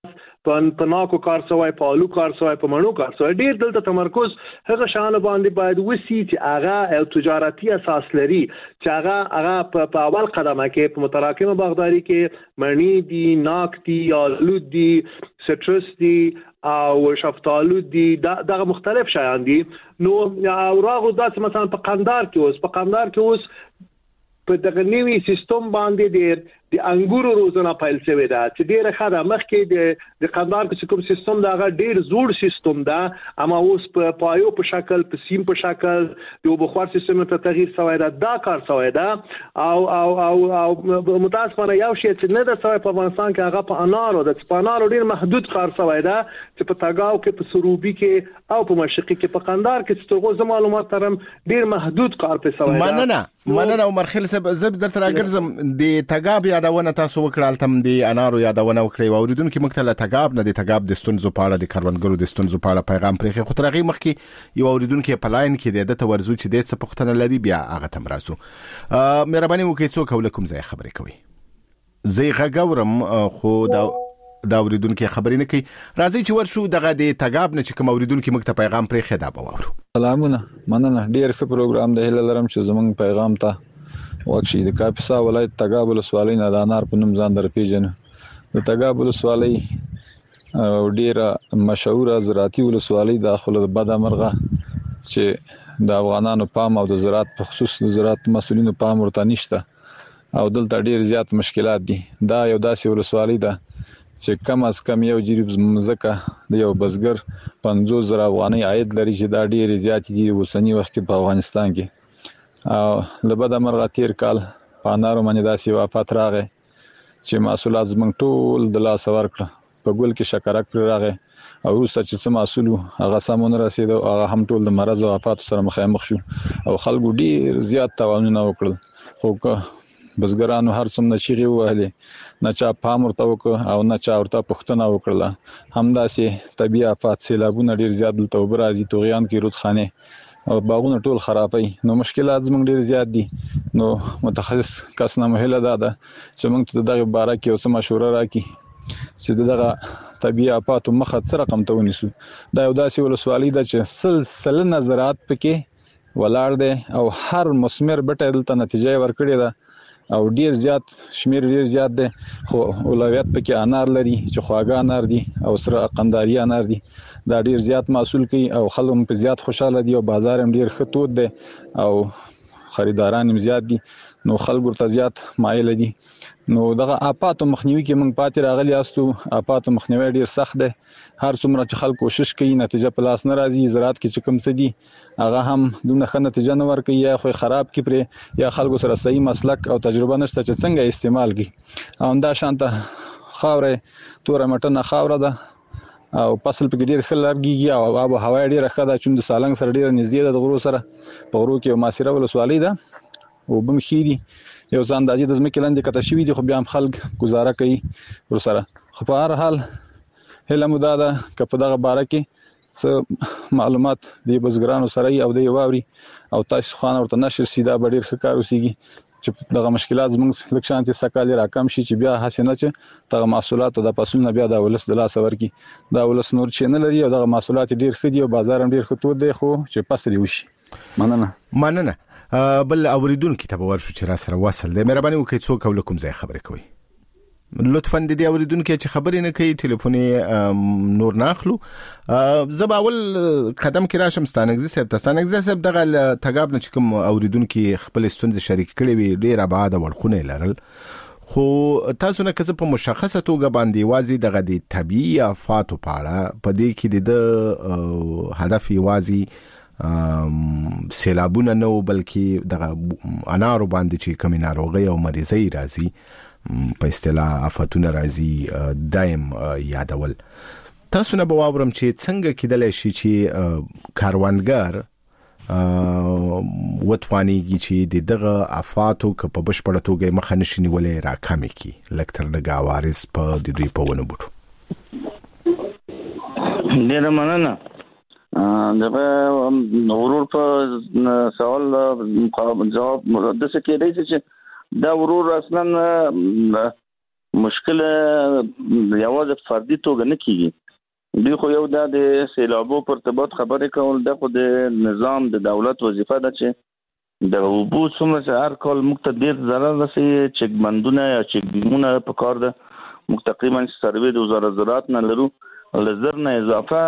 په ناکو کار سوی په الو کار سوی په مڼو کار سوی ډیر دلته تمرکز هغه شان باندې باید وسی چې هغه او تجارتي اساس لري چې هغه هغه په اول قدمه کې په متراکمه باغداري کې مڼې دي ناک دي الو دي سټرس دي او شفتالو دي دغه مختلف شیان دي نو اوراغو داس مثلا په قندار کې اوس په قندار کې اوس په دغه نوي سیستم باندې ډیر د انګورو روزنه پیل شوې ده چې ډیره ښه ده مخکې د د قندار کې کوم سیستم دا هغه ډیر زوړ سیستم ده اما اوس په پایو په شکل په سیم په شکل د بخار سیستم ته تغییر شوی ده دا کار شوی ده او او او او متاسفانه یو شی چې نه ده شوی په افغانستان کې هغه په انارو د سپانارو ډیر محدود کار شوی ده چې په تاګاو کې په سروبي کې او په مشرقي کې په قندار کې ستغو زمو معلومات ترم ډیر محدود کار په شوی ده مننه مننه عمر خیل صاحب زب درته راګرځم د تاګاب یادونه تاسو وکړل تم د انارو یادونه وکړي او اوریدونکو مکتله تاګاب نه د تاګاب د ستونزو په اړه د کاروانګرو د ستونزو په اړه پیغام پرې خو ترغي مخکې یو اوریدونکو په لاین کې د تورزو چې د څه پختنه لري بیا هغه تم راسو مهرباني وکړئ څوک ولیکم زې خبرې کوي زې غاګورم خو دا دا اوریدونکو خبرې نه کوي راځي چې ورشو دغه د تاګاب نه چې کوم اوریدونکو مکتله پیغام پرې خدا به وورو سلامونه مننه ډیر ښه پروګرام دی هله لرم چې زمونږ پیغام ته وکشي د کاپیسا ولایت تاګاب ولسوالۍ نه د انار په نوم ځان در پیژنه د تاګاب ولسوالۍ ډیره مشهوره زراعتي ولسوالۍ داخله د بد امرغه چې د افغانانو پام او د زراعت په خصوص د زراعت مسولینو پام ورته نشته او دلته ډیر زیات مشکلات دي دا یو داسې ولسوالۍ ده چې کم از کم یو جریب مزکه د یو بزګر پنځوس زره افغانۍ عاید لري چې دا ډیر زیات دي وسنی وخت کې په افغانستان کې او لبد مرغه تیر کال په انارو باندې داسې وفات راغی چې محصولات زمنګ ټول د لاس ورکړه په ګل کې شکرک پر راغی او وروسته چې څه محصول هغه سمون رسید او هغه هم ټول د مرض او وفات سره مخامخ شو او خلکو ډیر زیات تاوانونه وکړل خو بزګرانو هر څومره شيغي وهلې نه چا پام ورته وکړ او نه چا ورته پښتنه وکړه همداسې طبيعي آفات سیلابونه ډیر زیات دلته وبرازي توغیان کې رودخانه او باغونه ټول خرابای نو مشکلات زموږ ډیر زیات دي نو متخصص کس نه مهله ده چې موږ ته دغه باره کې اوس مشوره راکې چې دغه طبيعي آفات مخه څه رقم ته ونیسو دا یو داسې ولسوالۍ ده چې سلسله نظرات پکې ولاړ دي او هر مسمر بټه دلته نتیجه ورکړي ده او ډیر زیات شمیر ډیر زیات دي خو اولویت پکې انار لري چې خواږه انار دي او سره قنداري انار دي دا ډیر زیات محصول کوي او خلک په زیات خوشاله دي او بازار هم ډیر ښه دی او خریداران هم زیات دي نو خلک ورته زیات مایل دي نو دغه آفات مخنیوي کې موږ پاتې راغلي استو آفات مخنیوي ډیر سخت دی هر څومره چې خلک کوشش کوي نتیجه په لاس نه راځي زراعت کې چې کوم څه دي هغه هم دونه ښه نتیجه نه ورکوي یا خو خراب کی پر یا خلکو سره صحیح مسلک او تجربه نشته چې څنګه استعمال کی او دا شانته خاورې تور مټنه خاوره ده او فصل په ډیر ښه لګيږي او آب او هوا ډیر ښه ده چې د سالنګ سره ډیر نږدې ده د غرو سره په غرو کې ماسيره ولسوالۍ ده او بم خيري یو ځان د اجازه زمکه لاندې کته شوی دي خو بیا هم خلک گزاره کوي ور سره خو په هر حال هله مداده کپ دغه باره کې څه معلومات دی بزګرانو سره او دی واوري او تاسو خان ورته نشر سیده به ډیر ښه کار وسیږي چې دغه مشکلات زموږ لک شانتي سکالي راکم شي چې بیا حسنه چې دغه محصولات د فصلونو بیا د ولس د لاس ورکی دا ولس نور چې نه لري او دغه محصولات ډیر ښه دي او بازار هم ډیر ښه تود دی خو چې پسري وشي مننه مننه بل اوریدونکو ته ورشو چې را سره وصل دی مهرباني وکړئ څوک ولکم ځای خبرې کوي لطفاً د دې اوریدونکو چې خبرې نه کوي ټلیفوني نور ناخلو زبا اول قدم کې راشم ستانګزي صاحب تستانګزي صاحب دغه تګاب نه چې کوم اوریدونکو خپل ستونزې شریک کړي وي ډیر آباد ورخونه لرل خو تاسو نه کزه په مشخصه توګه باندې وازي دغه د طبيعي آفات په اړه په دې کې د هدف وازي سیلابونه نو بلکې دغه انارو باندې چې کوم ناروغي او مریضي راځي په اصطلاح آفاتونه راځي دایم یادول تاسو نه باورم چې څنګه کېدلی شي چې کاروانګر وټوانیږي چې دغه آفاتو که په بشپړه توګه مخه نشي نیولای راکمي کی لکتر دغه وارث په د دوی په ونه بوټو ډیر مننه دغه ورور په سوال جواب د څه کې دی چې دا ورور اصلا مشکل یوازې فردي توګه نه کیږي. دوی خو یو د سیلابو پر ارتباط خبرې کول د خو د نظام د دولت وظیفه ده چې د اوبو څومره چې هر کال موږ ته ډېر ضرر رسوي، چک بندونه یا چک ډیمونه په کار ده. موږ تقریبا سروې د وزارت زراعت نه لرو، لزر نه اضافه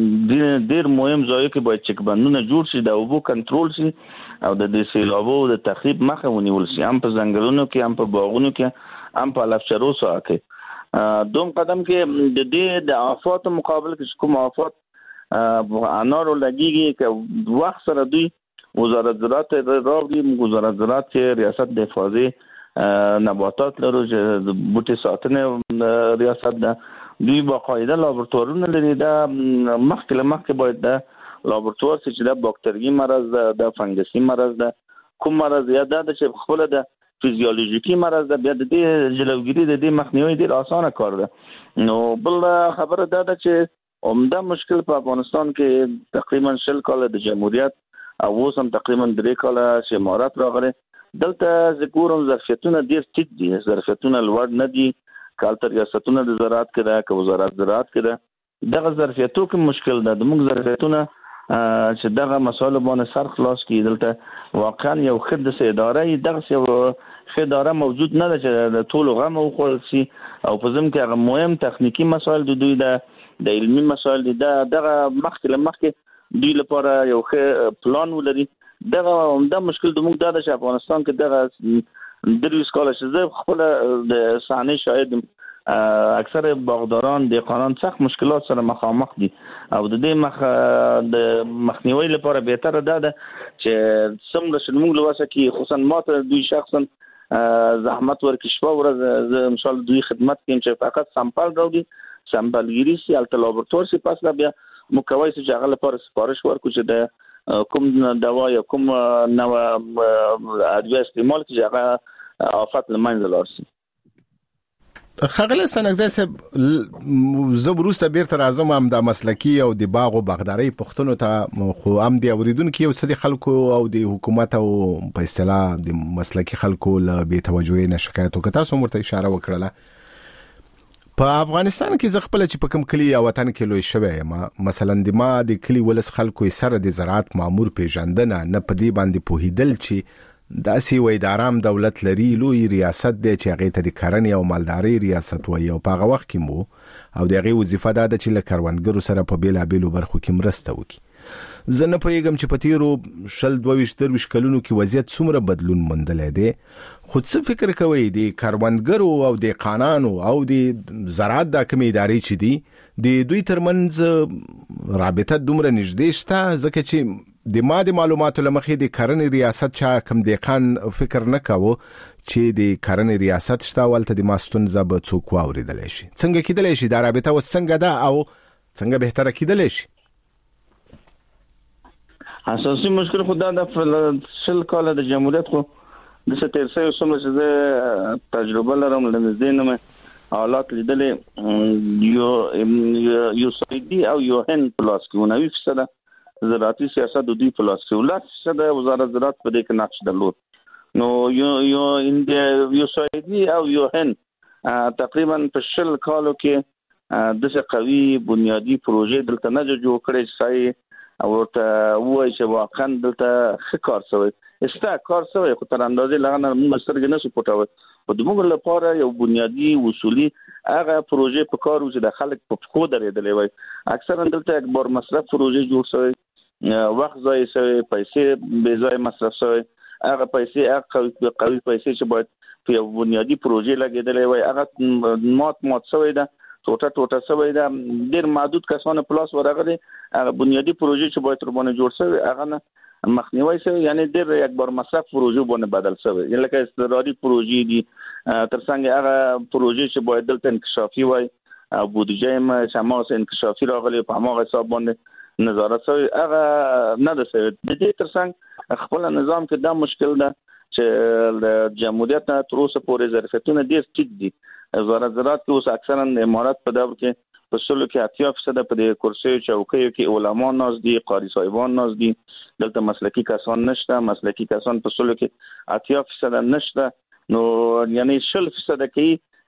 ډېر مهم ځایو کې باید چک بندونه جوړ شي، د اوبو کنټرول شي او د سیلابو د تخریب مخه ونیول شي، هم په ځنګلونو کې، هم په باغونو کې، هم په علف چرو ساحه کې. دوم قدم کې د دې د آفات مقابل کې کوم آفات انارو لګيږي که وخت سره دوی وزارت زراعت راوړي. وزارت زراعت کې ریاست د حفاظت نباتات لرو چې د بوټي ساتنې ریاست ده، دوی باقاعده لابراتوارونه لري. دا مخکې له مخکې باید د لابراتوار چې د باکتریایي مرض ده، د فنګسي مرض ده، کوم مرض یا د چې خپل د فیزیولوژیکي مرض ده، بیا د دې جلوګیری د دې مخنیوي ډیر اسانه کار ده. نو بل خبره دا ده چې عمده مشکل په افغانستان کې تقریبا شل کال د جمهوریت او اوس هم تقریبا درې کال چې امارات راغله، دلته ذکرهم ظرفیتونه ډیر ټیټ دي، ظرفیتونه لوړ نه دي. کالتر ریاستونه د زراعت کې ده که وزارت زراعت کې ده، دغه ظرفیتو کې مشکل ده. د موږ ظرفیتونه چې دغه مسایل باندې سر خلاص کړي، دلته واقعا یو ښه داسې اداره یې دغسې یو ښه اداره موجود نه ده چې د ټولو غم وخوړل شي. او په ضمن کې هغه مهم تخنیکي مسایل د دوی ده، د علمي مسایل دي، دغه مخکې له مخکې دوی لپاره یو ښه پلان ولري. دغه عمده مشکل د موږ دا ده چې افغانستان کې دغه درویس کاله چې زه خپله د صحنې شاهد اکثر باغداران دهقانان سخت مشکلات سره مخامخ دي او د دې مخ د مخنیوي لپاره بهتره ده چې څومره چې موږ لواسه کې خصوصا ماته دوی شخصا زحمت ورکړي شپه ورځ زه ان شاء الله دوی خدمت کوم چې فقط سامپل راوړي، سامپل ګیری سي الته لابراتوار سي، پس بیا مکوای چې هغه لپاره سپارښت ورکړو چې د کوم دوا یا کوم نو ادویه استعمال چې هغه آفات لمنځه لاړ شي. خغله سنګزای صاحب زه وروسته بیرته راځم هم د مسلکی او د باغ او باغداري پښتنو ته، خو هم د اوریدونکو یو څه د خلکو او د حکومت او په اصطلاح د مسلکی خلکو له بې توجهۍ نه شکایت وکړه. تاسو مرته اشاره وکړه په افغانستان کې زه خپل چې په کوم کلی او وطن کې لوی شوی یم، مثلا د ما د کلی ولس خلکو سره د زراعت مامور پیژندنه نه په دې باندې پوهیدل چې داسې وای د آرام دولت لري لوی ریاست دی چې هغه ته د کرنې او مالداري ریاست وای، او په هغه وخت کې مو او د هغه وظیفه دا ده چې له کروندګرو سره په بیلابیلو برخو کې مرسته وکړي. زه نه پوهیږم چې په تیرو شل دوه ویشت درویشت کلونو کې وضعیت څومره بدلون موندلی دی، خو څه فکر کوئ د کروندګرو او د قانانو او د زراعت د کومې ادارې چې دي د دوی ترمنځ رابطه دومره نږدې شته؟ ځکه چې د ما د معلوماتو لمخې د کرنې ریاست چا کم دهقان فکر نه کاوه چې د کرنې ریاست شته ولته د ماستونزه به څوک واوریدلی شي. څنګه کیدلی شي دا رابطه اوس څنګه ده او څنګه بهتره کیدلی شي؟ اساسي مشکل خو دا د شل کاله د جمهوریت خو د ستیر سه څومره چې زه تجربه لرم لنځدې نه مې حالات لیدلې، یو یو سایدي او یو هن پلاس کې نوي فیصده زراعتي سیاست د دوی پلاس کې ولات څه د وزارت زراعت په دې کې نقش درلود. نو یو یو ان یو سایدي او یو هن تقریبا په شل کالو کې د څه قوي بنیادی پروژې دلته نه جوړ کړي چې او ته وایي چې واقعا دلته ښه کار شوی استا کار شوی خو تر اندازې لغنه موږ سترګې نه سپورټوي. په دغه لپاره یو بنیادی اصولي هغه پروژې په کار چې د خلک په خو درېدلې وای. اکثرا دلته اکبر مصرف پروژې جوړ شوی، وخت ضایع شوی، پیسې بې ځای مصرف شوی، هغه پیسې هغه قوي پیسې چې باید په یو بنیادی پروژې لګېدلې وای هغه مات مات شوی ده، ټوټه ټوټه شوی ده. ډېر محدود کسانو پلاس ورغلي، هغه بنیادی پروژې چې باید تر باندې جوړ شوی هغه نه مخنیوي شوی، یعنی ډېر اکبر مصرف پروژې باندې بدل شوی، یعنی لکه استرادي پروژې دي تر څنګه هغه پروژې چې باید دلته انکشافي وای او بودیجه یې شماس انکشافي راغلي په هغه حساب باندې نظارت شوی هغه نه ده شوی. د دې تر څنګ خپل نظام کې دا مشکل ده چې د جمهوریت نه تر اوسه پورې ظرفیتونه ډېر ټیټ دي. وزارت زراعت کې اوس اکثرا امارات په دور کې په سلو کې اتیا فیصد په دې کرسیو چوکیو کې علما ناز دي، قاری صاحبان ناز دي، دلته مسلکی کسان نشته، مسلکی کسان په سلو کې اتیا فیصد نشته. نو یعنی شل فیصد کې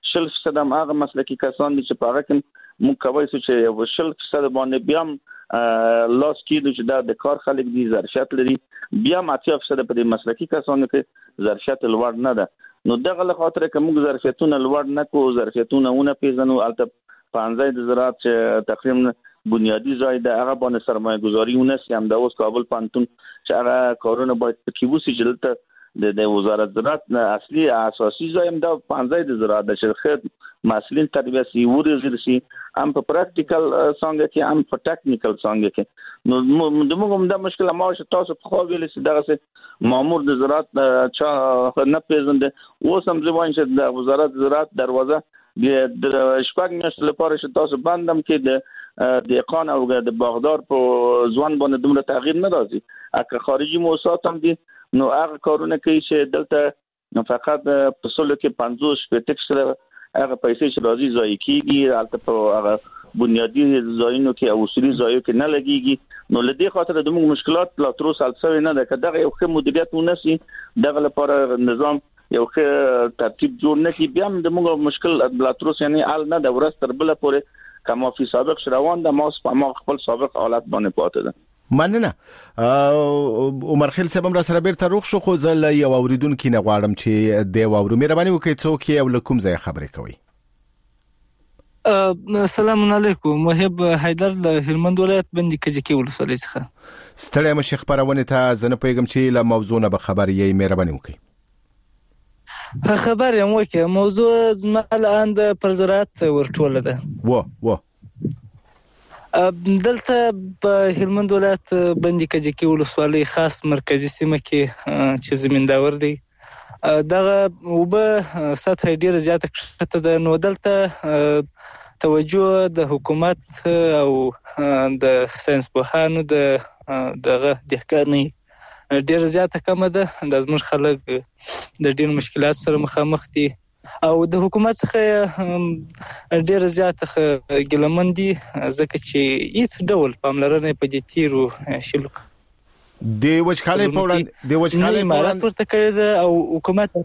شل فیصد هم هغه مسلکي کسان دي چې په هغه کې موږ کوي چې شل فیصد باندې بیا هم لاس کېدو چې دا د کار خلک دي ظرفیت لري، بیا هم اتیا فیصد په دې مسلکي کسانو کې ظرفیت لوړ نه ده. نو دغه له خاطر که موږ ظرفیتونه لوړ نه کوو، ظرفیتونه ونه پیژنو، البته پنځه د زراعت چې تقریبا بنیادی ځای ده هغه باندې سرمایه گذاری ونه سي، هم د اوس کابل پانتون چې هغه کارونه باید پکې وسی چې دلته د د وزارت زراعت اصلي اساسي ځای هم د پنځه د زراعت د شرکت مسلین تربیه سی ورزر سي، هم په پریکټیکل څنګه کې هم په ټیکنیکل څنګه کې. نو د موږ هم د مشکل ما چې تاسو په خو ویل سي دغه مامور د زراعت چا نه پیژنده، اوس هم ځوان چې د وزارت زراعت دروازه د شپږ میاشتې لپاره چې تاسو بندم کې د د اقان او د باغدار په ځوان باندې دومره تغییر نه راځي. اګه خارجي موسسات هم دي نو هغه کارونه کوي چې دلته فقط په سلو کې پنځوس شپږ سره هغه پیسې چې راځي ځای کیږي، البته په هغه بنیادی ځایونو کې او اصولي ځایونو کې نه لګيږي. نو لدې خاطر د موږ مشکلات لا تر اوسه حل شوی نه ده. کله یو ښه مدیریت ونسي دغه لپاره نظام یو ښه ترتیب جوړ نه کی، بیا هم د موږ مشکل لا تر اوسه یعنی حل نه ده. ورځ تر بل پورې کما فی سابق روان ده، ما ما خپل سابق حالت باندې پاتې ده. مننه. عمر خیل صاحب را سره بیرته روغ شو، خو زه یو اوریدونکو نه غواړم چې د واورو مهرباني وکړئ څوک یې او لکم ځای خبرې کوي. السلام علیکم، محب حیدر د هلمند ولایت بندي کجکی ولسوالۍ څخه. ستړی مشه خبرونه ته زنه پیغام چې له موضوع نه به خبر یې مهرباني وکړئ. خبر یم وکړه، موضوع زما الان د پر زراعت ورټوله ده. و و دلته په هلمند ولایت بندي کجکی ولسوالۍ خاص مرکزی سیمه کې چې زمینداور دی، دغه وبه سطح ډیره زیاته کښته ده. نو دلته توجه د حکومت او د ساينس پوهانو د دغه دهقانۍ ډیره زیاته کمه ده. د زموږ خلک د ډیر مشکلات سره مخامخ دي او د حکومت څخه ډیر زیاته ګلمن دي، ځکه چې هیڅ ډول پاملرنه په دې تیرو شلو د وچکالۍ په وړاندې د وچکالۍ په وړاندې ورته کړی ده او حکومت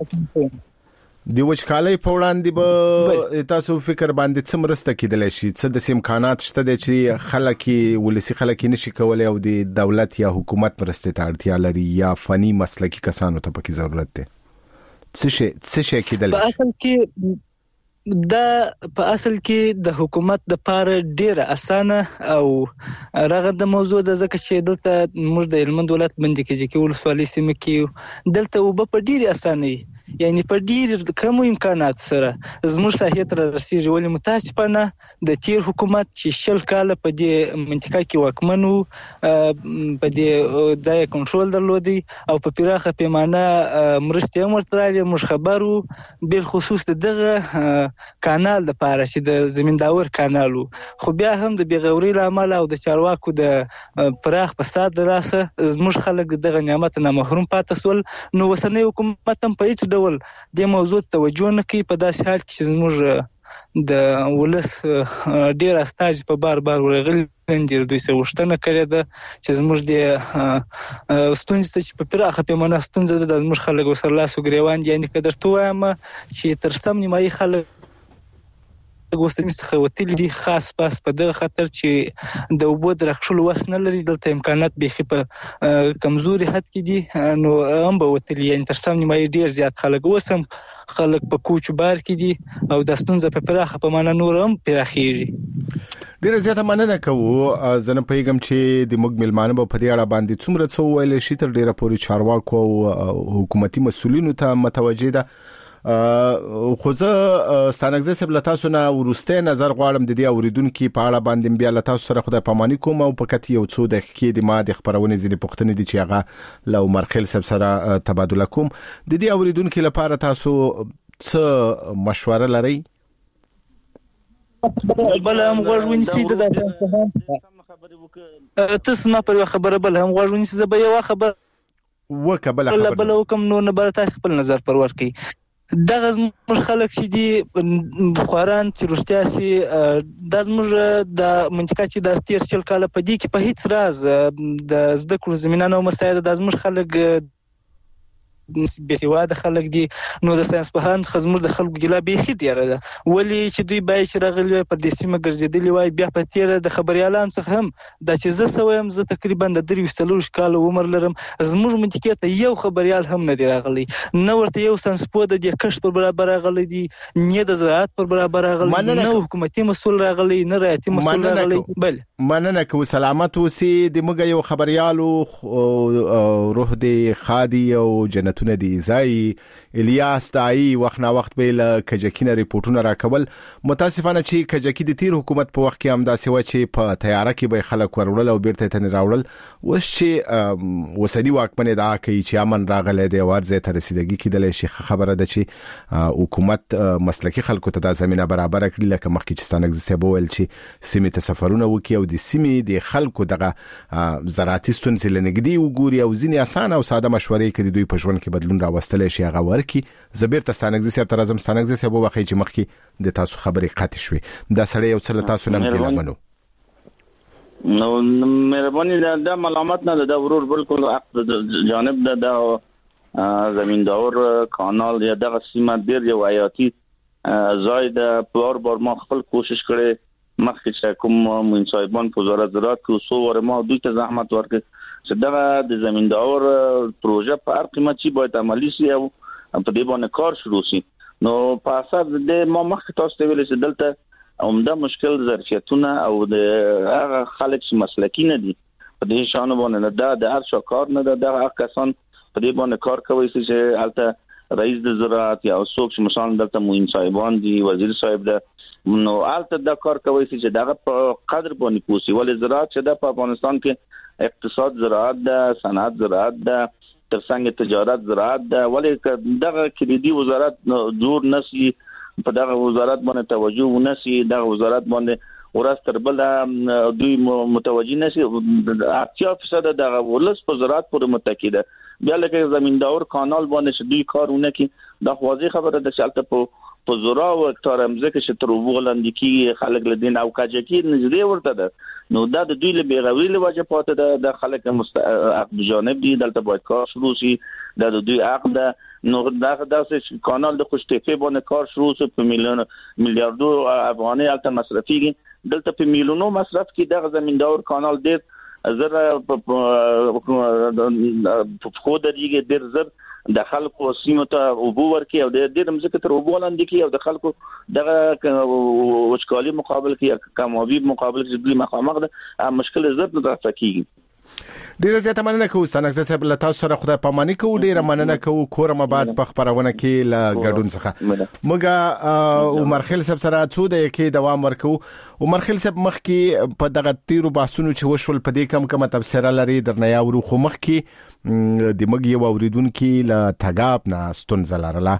د وچکالۍ په وړاندې به تاسو فکر باندې څه مرسته کېدلی شي؟ څه د امکانات شته چې خلک ولسی خلک نشي کولای او د دولت یا حکومت مرسته ته اړتیا لري یا فني مسلکي کسانو ته پکې ضرورت دی؟ څه شي څه شي کېدلی په اصل کې دا په اصل کې د حکومت د پاره ډیره اسانه او رغد موضوع د ځکه چې دلته موږ د هلمند ولایت بندي کجکی ولسوالۍ سیمه کې دلته وب په ډیره اسانه یعنی په ډیر کم امکانات سره زموږ ساحې ته رسیدي. ولې متاسفانه د تیر حکومت چې شل کال په دې منطقه کې واکمنو په دې د کنټرول درلودي او په پراخه پیمانه مرستې مرتراله مش خبرو بل خصوص دغه کانال د پاره چې د زمینداور کانالو، خو بیا هم د بیغوري لامل او د چارواکو د پراخ فساد راسه زموږ خلک دغه نعمت نه محروم پاتې سول. نو وسنۍ حکومت هم په هیڅ ډول د موضوع توجه نه کوي، په داسې حال کې چې زموږ د ولس ډیر استاج په بار بار ورغلي دي، دوی څه وشتنه کړې ده چې زموږ د ستونزې چې په پراخه پیمانه ستونزې د زموږ خلک وسره لاس وګریوان دي. یعنی قدر تو وایم چې تر سم نیمایي خلک غوښتنې څخه وتلی دي، خاص پاس په دغه خاطر چې د وبو درخښلو وس نه لري، دلته امکانات به په کمزوري حد کې دي. نو هم به وتلی یعنی تر څو نیمایي ډیر زیات خلک وسم خلک په کوچ بار کې دي او د ستونزې په پراخه په معنا نور هم پراخیږي. ډیر زیاته مننه کوو. زنه پیغام چې د موږ ملمانه په دې اړه باندې څومره څو ویل شي تر ډیره پورې چارواکو او حکومتي مسولینو ته متوجه ده. خو زه ستانګزه سب لتاسو نه ورسته نظر غواړم د دې اوریدونکو په اړه باندې بیا لتاسو سره خدای پامانی کوم او په کتی یو څو دقیقې د ما د خبرونه زیری پښتنې دي چې هغه له عمر خیل سب سره تبادله کوم. د دې اوریدونکو لپاره تاسو څه مشوره لرئ؟ بل هم غوښوین سي د اساس ته سم په خبره بل هم غوښوین سي زه به یو خبر وکبل خبر بل کوم نو نه برته خپل نظر پرور کی. دغه زموږ خلک چې دي خواران چې رښتیا سي د زموږ د منطقه چې د تیر شل کال په دې کې په هیڅ راز د زده کړو زمينه نو مساعده د زموږ خلک بېسواده خلک دي. نو د ساينس پوهان څخه زموږ د خلکو ګیله بیخي ډېره ده. ولې چې دوی باید چې راغلي وای پر دې سیمه ګرځېدلي وای، بیا په تېره د خبریالانو څخه هم دا چې زه څه وایم، زه تقریبا د درویشت څلوېښت کاله عمر لرم، زموږ منطقې ته یو خبریال هم نه دی راغلی، نه ورته یو ساینسپوه د دې کښت پر برابر راغلی دی، نه د زراعت پر برابر راغلی، نه حکومتي مسؤل راغلی، نه رعایتي مسؤل راغلی. بل مننه کوم سلامت اوسې. د موږ یو خبريالو روح دی خادي او جنتونه دی زای الیاس دای وخت نا وخت به له کجکینه ریپورتونه راکول. متاسفانه چې کجکی د تیر حکومت په وخت کې هم داسې و چې په تیاره کې به خلک ورول او بیرته تن راوړل. وس چې وسنی واکمن دا کوي چې امن راغله دی ورځ ته رسیدګي کېدل شي. خبره ده چې حکومت مسلکی خلکو ته د زمينه برابر کړي، لکه مخکې چې ستانګ زسبو ول چې سیمه ته سفرونه وکي او د سیمه د خلکو دغه زراعتي ستونزې لنګدي وګوري او ځینې اسانه او ساده مشورې کوي دوی په ژوند کې بدلون راوستل شي. هغه ورکی زبیر ته ستانګ زسب تر ازم ستانګ زسب وخی چې مخکې د تاسو خبرې قاطع شوي. دا سړی یو څل تاسو نم کې لمنو نو مهرباني دا ملامت نه ده، ورور بالکل حق جانب ده. دا زمیندار کانال یا دغه سیمه ډیر یو حیاتي ځای ده. بار بار ما خپل کوشش کړی مخکې چې کوم منصوبان په وزارت زراعت کې سو ور ما دوی ته زحمت ورکړ چې دا د زمیندار پروژه په هر قیمت چې باید عملی شي او په دې باندې کار شروع شي. نو په اساس د ما مخکې تاسو ته ویل چې دلته عمده مشکل ظرفیتونه او د هغه خلک چې مسلکی نه دي په دې شان باندې دا د هر څو کار نه ده. دا کسان په دې باندې کار کوي چې البته رئیس د زراعت یا څوک چې مثلا دلته موین صاحبان دي، وزیر صاحب ده، نو البته دا کار کوي چې دغه په قدر باندې پوسی. ولې زراعت چې د افغانستان کې اقتصاد زراعت ده، صنعت زراعت ده، ترڅنګ تجارت زراعت ده. ولې دغه کلیدي وزارت جوړ نشي، په دغه وزارت باندې توجه ونشي، دغه وزارت باندې ورځ تر بل دوی متوجي نشي. اړتیا فیصد دغه ولس په زراعت پورې متکی ده. بیا لکه زمیندار کانال باندې دوی کارونه کوي، دا واضح خبره ده چې البته په په زورا او اکتار امزه کې چې تر وګولند کې خلک لدین او کاجکی نږدې ورته ده. نو دا د دوی له بیغوی له وجه پاتې ده. د خلک مستحق جانب دي دلته باید کار شروع شي، دا د دوی حق ده. نو دا داسې کانال د خوشتفه باندې کار شروع شي، په میلیون میلیارډو افغاني الته مصرفيږي، دلته په میلیونو مصرف کې د زمیندار کانال ډیر زر په خو درېږي ډیر زر د خلکو سیمه ته وبو ورکی او د دې مزه تر وبو لاندې کی او د خلکو دغه وشکالي مقابل کې کمابي مقابل کې دوی مخامخ ده مشکل زړه نه راځي. ډیره زیاته مننه کوم سنګ صاحب له تاسو سره خدای پاماني کوو. ډیره مننه کوو کورم بعد په خبرونه کې لا ګډون څخه موږ عمر خیل صاحب سره څو د کې دوام ورکو. عمر خیل صاحب مخ کې په دغه تیرو باسونو چې وشول په دې کم کم تفسیر لري درنه یاورو خو مخ کې د مګ یو اوریدونکو له تګاب نه ستون زلارله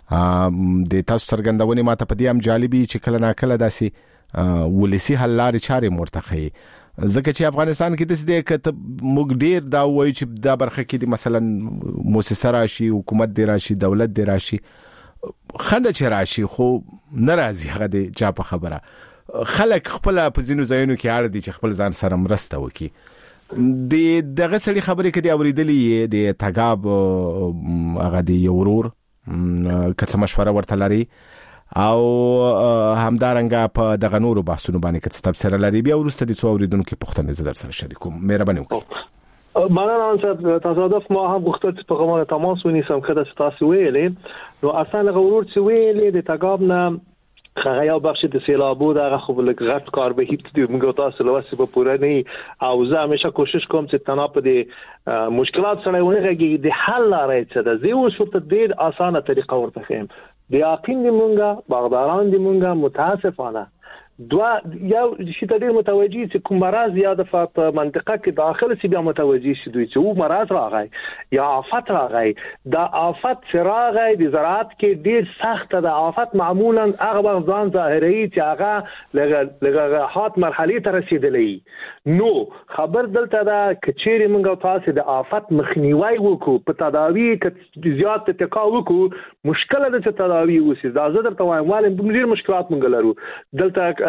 د تاسو سرګندونې ماته په دې ام جالبي چې کله نا کله داسي ولسی حل لارې چارې مرتخي ځکه چې افغانستان کې د دې کته موږ ډیر دا وایي چې دا برخه کې د مثلا مؤسسه راشي، حکومت دی راشي، دولت دی راشي، خنده چې راشي خو ناراضي هغه د چا په خبره خلک خپل په ځینو ځایونو کې اړ دي چې خپل ځان سره مرسته وکړي. د دغه سړي خبرې کې د اوریدلې د تګاب هغه د یورور کڅ مشوره ورته لري او همدارنګه په دغه نورو بحثونو باندې کڅ تفسیر لري. بیا ورسته د څو اوریدونکو پوښتنه زړه سره شریکوم. مهرباني وکړئ. مننه صاحب. تصادف ما هم غوښتل چې په کومه تماس ونیسم کله چې تاسو ویلې نو اصلا غوړور چې ویلې د تګاب نه هغه یو بخش د سیلابو دغه خو لږ غټ کار به هیڅ د موږ تاسو له وسه په پوره نه او زه همیشه کوشش کوم چې تنه په دې مشکلات سره ونغږي د حل لارې څه ده. زه اوس ورته ډېر اسانه طریقه ورته خیم. د یقین دی مونږه باغداران دی مونږه متاسفانه دوا یو شي ته ډېر متوجي چې کوم مرض یا د فات منطقه کې داخله سی بیا متوجي شي دوی چې و مرض راغی یا آفت راغی. دا آفت راغی د زراعت کې ډېر سخت ده. آفت معمولا هغه ځان ظاهري چې هغه لږ لږ حات مرحله ته رسیدلې. نو خبر دلته دا کچېری موږ تاسو د آفت مخنیوي وکړو په تداوی کې زیات تکا وکړو مشکل ده چې تداوی وسی. دا زه درته وایم ولې ډېر مشکلات موږ لرو دلته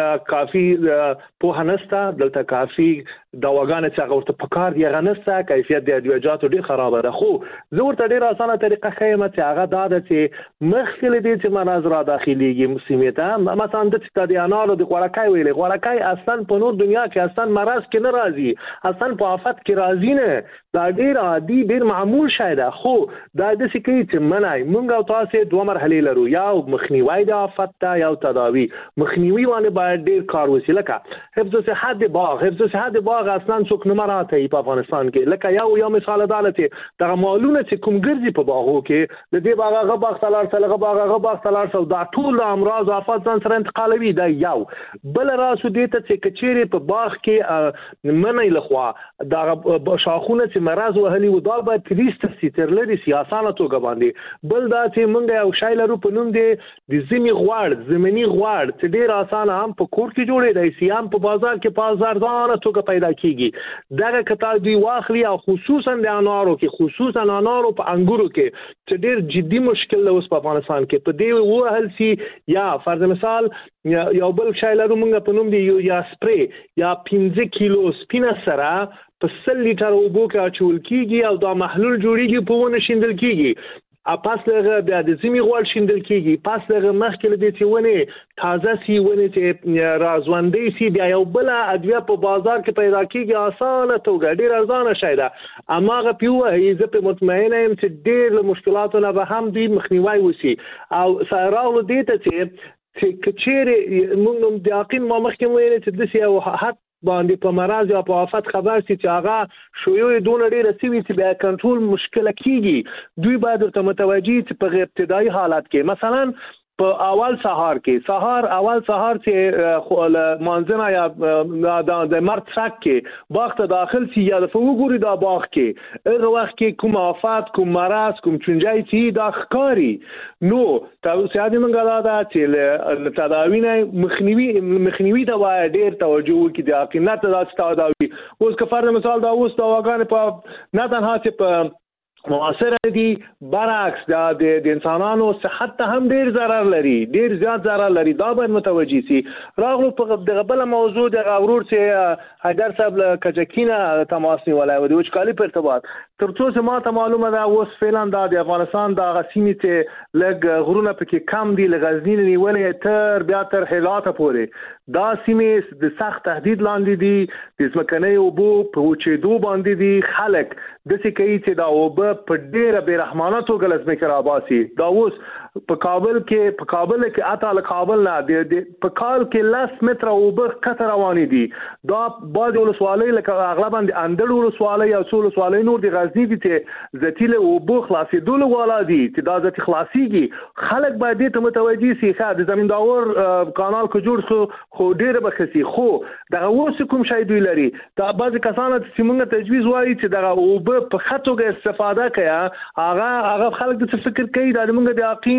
کافي په هنستا دلته کافي دواګان چې هغه ورته پکار دی غنستا کیفیت د ادویجاتو ډیر خراب ده. خو زه ورته ډیر اسانه طریقه خیمه چې هغه دا ده چې مخکې دې چې مرز را داخليږي مسیمه ته مثلا د ستادیانالو د غوړکای ویلې غوړکای اصلا په نور دنیا کې اصلا مرز کې نه راځي اصلا په آفت کې راځي نه دا ډیر عادي ډیر معمول شای ده. خو دا د څه کوي چې منای مونږ او تاسو دوه مرحله لرو یا مخنیوي د آفت ته یا تداوی. مخنیوي باندې باید ډیر کار وشي لکه حفظ صحت باغ حفظ صحت باغ اصلا څوک نه مراته په افغانستان کې لکه یو یو مثال عدالت دغه مالونه چې کوم ګرځي په باغو کې د دې باغ هغه باغ تلار سره باغ هغه باغ تلار سره دا ټول امراض او آفات ځان سره انتقالوي. دا یو بل راسو دې ته چې کچيري په باغ کې منې لخوا دا شاخونه چې مرز وهلي و دا باید تریست ستر لري سیاسانه توګه باندې. بل دا چې مونږ یو شای لرو په نوم دی د زمي غواړ زمینی غواړ چې ډیر اسانه هم په کور کې جوړې دی سیام په بازار کې بازاردار توګه پیدا کیږي. دغه کتاب دی واخلي او خصوصا د انارو کې خصوصا انارو په انګورو کې چې ډیر جدي مشکل له اوس په افغانستان کې په دې وهل سي یا فرض مثال یو بل شای لرو مونږ په نوم دی یا سپری یا پنځه کیلو سپینه سره په سل لیټر اوبو کې اچول کیږي او دا محلول جوړیږي په ونه شیندل کیږي. پاس دغه بیا د زمي غوړ شیندل کیږي پاس دغه مخکې د دې ونه تازه سی ونه چې رازوندې سی بیا یو بل ادویه په بازار کې پیدا کیږي اسانه توګه ډیر ارزانه شي دا اما غو پیوه یې زه په مطمئنه يم چې ډیر مشکلاتو نه به هم دوی مخنیوي وسی او سراغلو دې ته چې چې کچېره موږ د یقین ما مخکې ویل چې د سیاو حق باندې په مرز یا په آفت خبر سي چې هغه شویو دون ډیر سوي چې بیا کنټرول مشکل کیږي. دوی باید ورته متوجي چې په ابتدایي حالات کې مثلا په اول سهار کې سهار اول سهار چې مانځنه یا د مرد څخه کې باغ ته داخل سي یا د فوګوري د باغ کې هغه وخت کې کوم آفات کوم مرز کوم چنجای چې د ښکاری نو تاسو ساده منګلا دا چې تداوی نه مخنیوي مخنیوي ته وای ډیر توجه وکړي د حقیقت د تداوی اوس که فرض مثال دا اوس دا واګان په نه تنها چې په معاصر دي برعکس دا د انسانانو صحت ته هم ډیر ضرر لري ډیر زیات ضرر لري دا باید متوجي سي. راغلو په دغه بل موضوع د غورور چې حیدر صاحب کچکینه تماس نیولای و د وچکالي په ارتباط ترڅو چې ما ته معلومه ده اوس فعلا د افغانستان د غسیمي ته لګ غرونه پکې کم دي لغزنی نیولې تر بیا تر هلاته پورې دا سیمه د سخت تهدید لاندې دي د ځمکنۍ اوبو په وچېدو باندې دي خلک د څه کوي چې دا اوبه په ډیره بیرحمانه توګه لازمي کرا باسي. دا اوس په کابل کې په کابل کې اته له کابل نه د په کال کې لاس متر اوبه کتر روانې دي. دا باج ولسوالۍ لکه اغلبا د اندړ ولسوالۍ او څو ولسوالۍ نور د غزنی دي چې ذاتیله اوبه خلاصېدل والا دي چې دا ذاتي خلاصيږي خلک باید ته متوجي سي ښه د زمینداور کانال کو جوړ شو خو ډیره بخسي خو دغه اوس کوم شای دوی لري دا بعض کسان چې موږ تجویز وایي چې دغه اوبه په خطوګه استفاده کړي هغه هغه خلک د فکر کوي دا موږ د یقین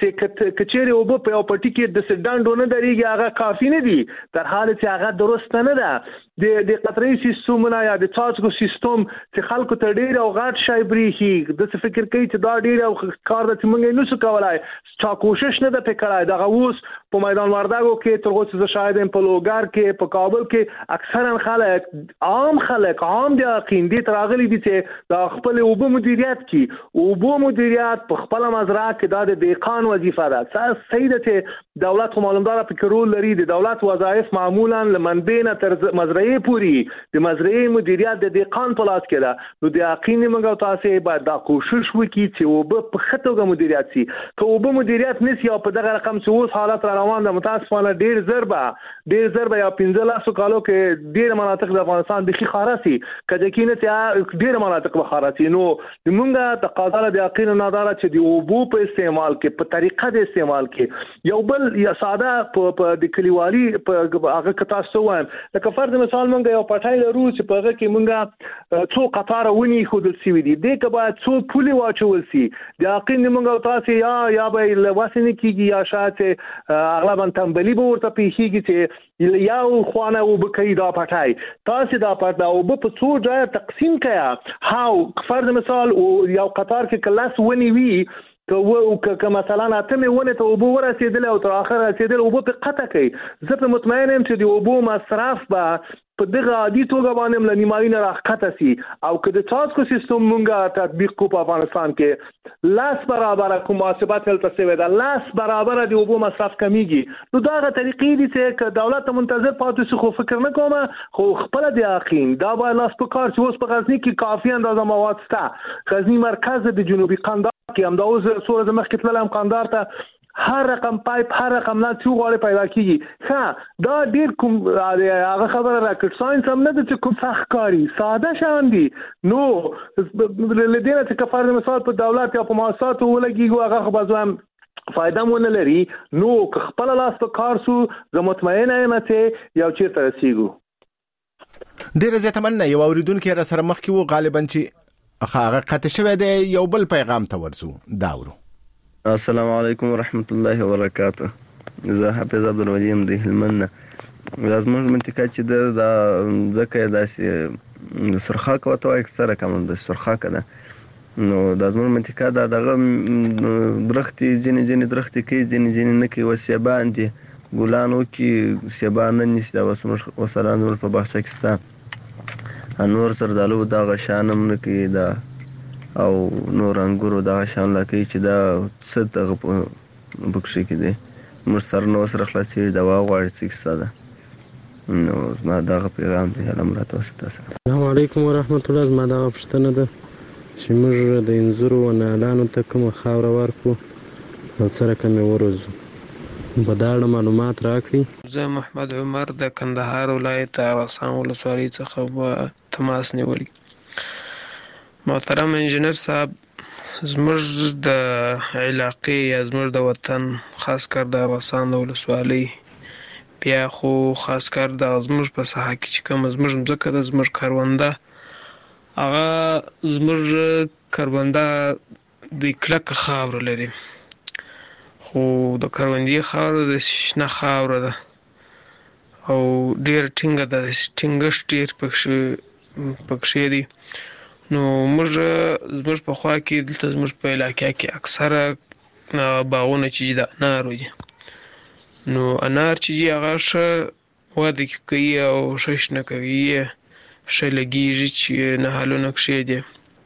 چې کچېره وب په یو پټی کې د سډانډونه درېږي هغه کافي نه دي تر حال چې هغه درست نه ده. د د قطري سیستمونه یا د څاڅکو سیستم چې خلکو ته ډیر او غاټ شای بریخي د فکر کوي چې دا ډیر او کار د موږ نه څه کولای چې کوشش نه ده پکړای دغه اوس په میدان وردګو کې تر اوسه شاید په لوګر کې په کابل کې اکثرا خلک عام خلک عام د یقین دي تراغلي دي چې د خپل وب مدیریت کې وب مدیریت په خپل مزرعه کې د دهقان وظیفه ده. سیده چې دولت معلومدار په رول لري د دولت وظایف معمولا لمنبینه تر مزرعه پوری د مزرعه مدیریت د دهقان په لاس کې ده. نو د یقین موږ تاسو باید دا کوشش وکړي چې وب په خطوګه مدیریت شي. که وب مدیریت نسی او په دغه رقم څه اوس حالت را روان ده متاسفانه ډیر ضربه ډیر ضربه یا پنځه لاسو کالو کې ډیر مناطق د افغانستان د خاراسي کله کې نه ډیر مناطق به خاراسي. نو موږ تقاضا د یقین نه دار چې د وب په استعمال کې په طریقه د استعمال کې یو بل یا ساده په د کلیوالي په هغه کتا سوام لکه فرض مثال مونږ یو پټای لرو چې په هغه کې مونږه څو قطار ونی خودل سی وي دي د کبا څو پولي واچول سي د یقین مونږ تاسو یا یا به لواسنه کیږي یا شاته اغلبا تنبلی به ورته پیخیږي چې یا خوانه او بکې دا پټای تاسو دا پټ او په څو ځای تقسیم کیا هاو فرض مثال یو قطار کې کلاس ونی وی که که مثلا اتمه ونه ته اوبو ورسېدل او تر اخر رسېدل اوبو په قطع کوي زه په مطمئن یم چې د اوبو مصرف به په دغه عادي توګه باندې لنیمایي نه راقطع سي او که د څاڅکو سیستم مونږه تطبیق کو په افغانستان کې لاس برابر کوم محاسبات هلته سوي ده لاس برابر د اوبو مصرف کمیږي نو داغه طریقې دي چې دولت منتظر پاتې شي خو فکر نه کوم خو خپل د یقین دا به لاس په کار چې اوس په غزنی کې کافي اندازه مواد شته غزنی مرکز د جنوبي قندهار کې هم دا اوس سورې د مخکې تلل قندهار ته هر رقم پایپ هر رقم نه څو غوړي پیدا کیږي ها دا ډیر کوم هغه خبره راکټ ساينس هم نه د کوم سخت کاری ساده شان دي نو لدينا چې کفاره مثال په دولت یا په مؤسسات ولګي هغه خو بازم فائدہ مونږ لري نو خپل لاس په کار سو زه مطمئن یم چې یو چیرته رسیږو ډیر زیات مننه یو اوریدونکو را سره مخ کې وو غالبا چې هغه قطع شوی دی یو بل پیغام ته ورسو داورو السلام علیکم ورحمت الله وبرکاته زه حافظ عبدالودیم د هلمند د زموږ منطقه چې د ځکه د سرخاک وته اکثره کوم د سرخاک ده نو د زموږ منطقه دا دغه درختي ځینې ځینې درختي کې ځینې ځینې نه کې وسیبان دي ګلانو کې سیبان نه نشته دا وسمه وسلان ول په بحث کې انور سردالو دا غشانم نه کې دا او نور انګورو دا شان لکه چې دا څه دغه بکشي کې دي موږ سره نو سره خلاصي دوا غواړي چې ساده نو ما دا پیغام دی علامات واسطه السلام علیکم ورحمت الله زما دا پښتنه ده چې موږ د انځورو و نالانو ته کوم خاور ورکو او سره کوم ورزو په دا اړه معلومات راکړي زه محمد عمر د کندهار ولایت ارسان ولسوالۍ څخه تماس نیولی محترم انجینر صاحب زموږ د علاقې یا زموږ د وطن خاص کر د ارسان ولسوالۍ بیا خو خاص کر د زموږ په ساحه کې چې کوم زموږ مځکه د زموږ کرونده هغه زموږ کرونده د کلک خاور لري خو د کروندې خاور د شنه خاور ده او ډیر ټینګه ده ټینګش ډیر پکښې پکښې دي نو موږ زموږ په خوا کې دلته زموږ په علاقه کې اکثره باغونه چې د انارو دي نو انار چې هغه ښه وده کوي او ښه شنه کوي ښه لګیږي چې نهالونه کښې دي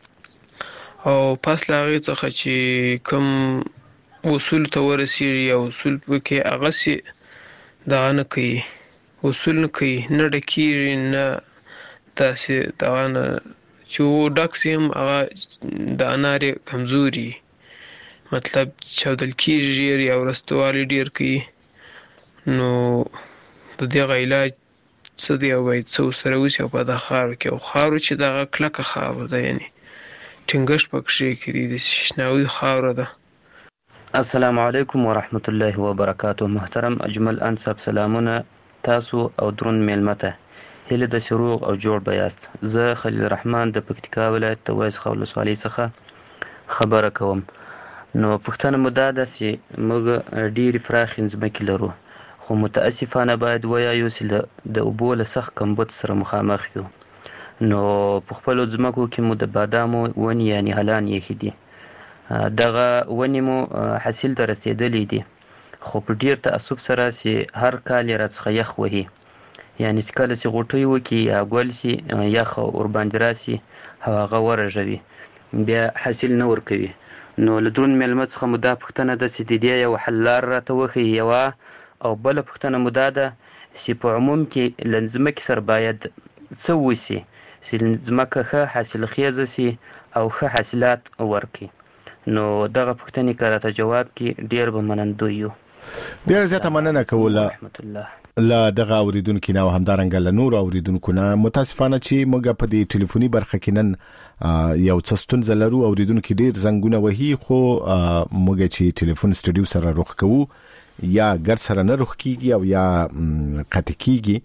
او پس له هغې څخه چې کوم اصول ته ورسېږي او اصول پکې هغسې دغه نه کوي اصول نه کوي نه ډکېږي نه داسې دغه نه چې ډک سي هم هغه د انار کمزوري مطلب چاودل کېږي ژر یا ورستوالی ډېر کوي نو د دغه علاج څه دی او باید څه ورسره وشي او په دغه خاورو کې او خاورو چې دغه کلکه خاوره ده یعنې ټینګښت پکښې کې دي د شناوي خاوره ده السلام علیکم ورحمت الله وبرکاته محترم اجمل انصب سلامونه تاسو او درون میلمه ته هیله د شروع او جوړ بیاست زه خلیل الرحمن د پکتیکا ولایت د وایس خول ولسوالۍ څخه خبره کوم نو پوښتنه مو دا ده چې موږ ډېرې پراخې ځمکې لرو خو متاسفانه باید ووایو چې د اوبو له سخت کمبود سره مخامخ یو نو په خپلو ځمکو کې مو د بادامو ونې یعنې هلان ایښي دي دغه ونې مو حاصل ته رسېدلی دي خو په ډېر تعصب سره چې هر کال یې راڅخه یخ وهي یعنی چې کله چې غوټۍ وکړي یا ګل سي یخ ورباندې راسي او هغه ورژوي بیا حاصل نه ورکوي نو له درون میلمه څخه مو دا پوښتنه ده چې د دې یوه حل لار راته وښیي یوه او بله پوښتنه مو دا ده چې په عموم کې له ځمکې سره باید څه وشي چې ځمکه ښه حاصلخیزه سي او ښه حاصلات ورکړي نو دغه پوښتنې که راته جواب کړي ډېر به منندوی یو ډېره زیاته مننه کوله رحمت الله لا دغه اوریدونکو نه همدارنګه له نور اوریدونکو نه متاسفانه چې موږ په دې ټلیفوني برخه کې نن یو څه ستونزه لرو اوریدونکو ډیر زنګونه وهي خو موږ چې ټلیفون سټډیو سره روخ کوو یا ګر سره نه روخ کیږي او یا قطع کیږي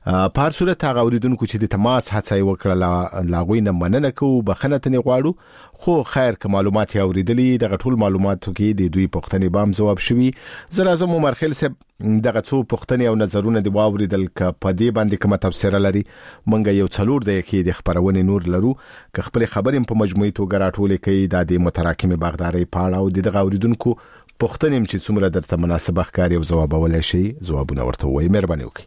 په هر صورت هغه اوریدونکو چې د تماس هڅه وکړه لاغوي نه مننه کوو بخنه تنې غواړو خو خیر که معلومات یې اوریدلې دغه ټول معلوماتو کې د دوی پوښتنې بام جواب شوي زه راځم عمر خیل صاحب دغه څو پوښتنې او نظرونه دی واوریدل ک په دې باندې کومه تفسیر لري مونږ یو څلور دی کې د خبرونه نور لرو ک خپل خبرې په مجموعي توګه راټولې کوي د متراکمه باغداري پاړه او دغه اوریدونکو پوښتنې چې څومره درته مناسبه ښکاري او جواب ولې شي جوابونه ورته وایي مهرباني وکړئ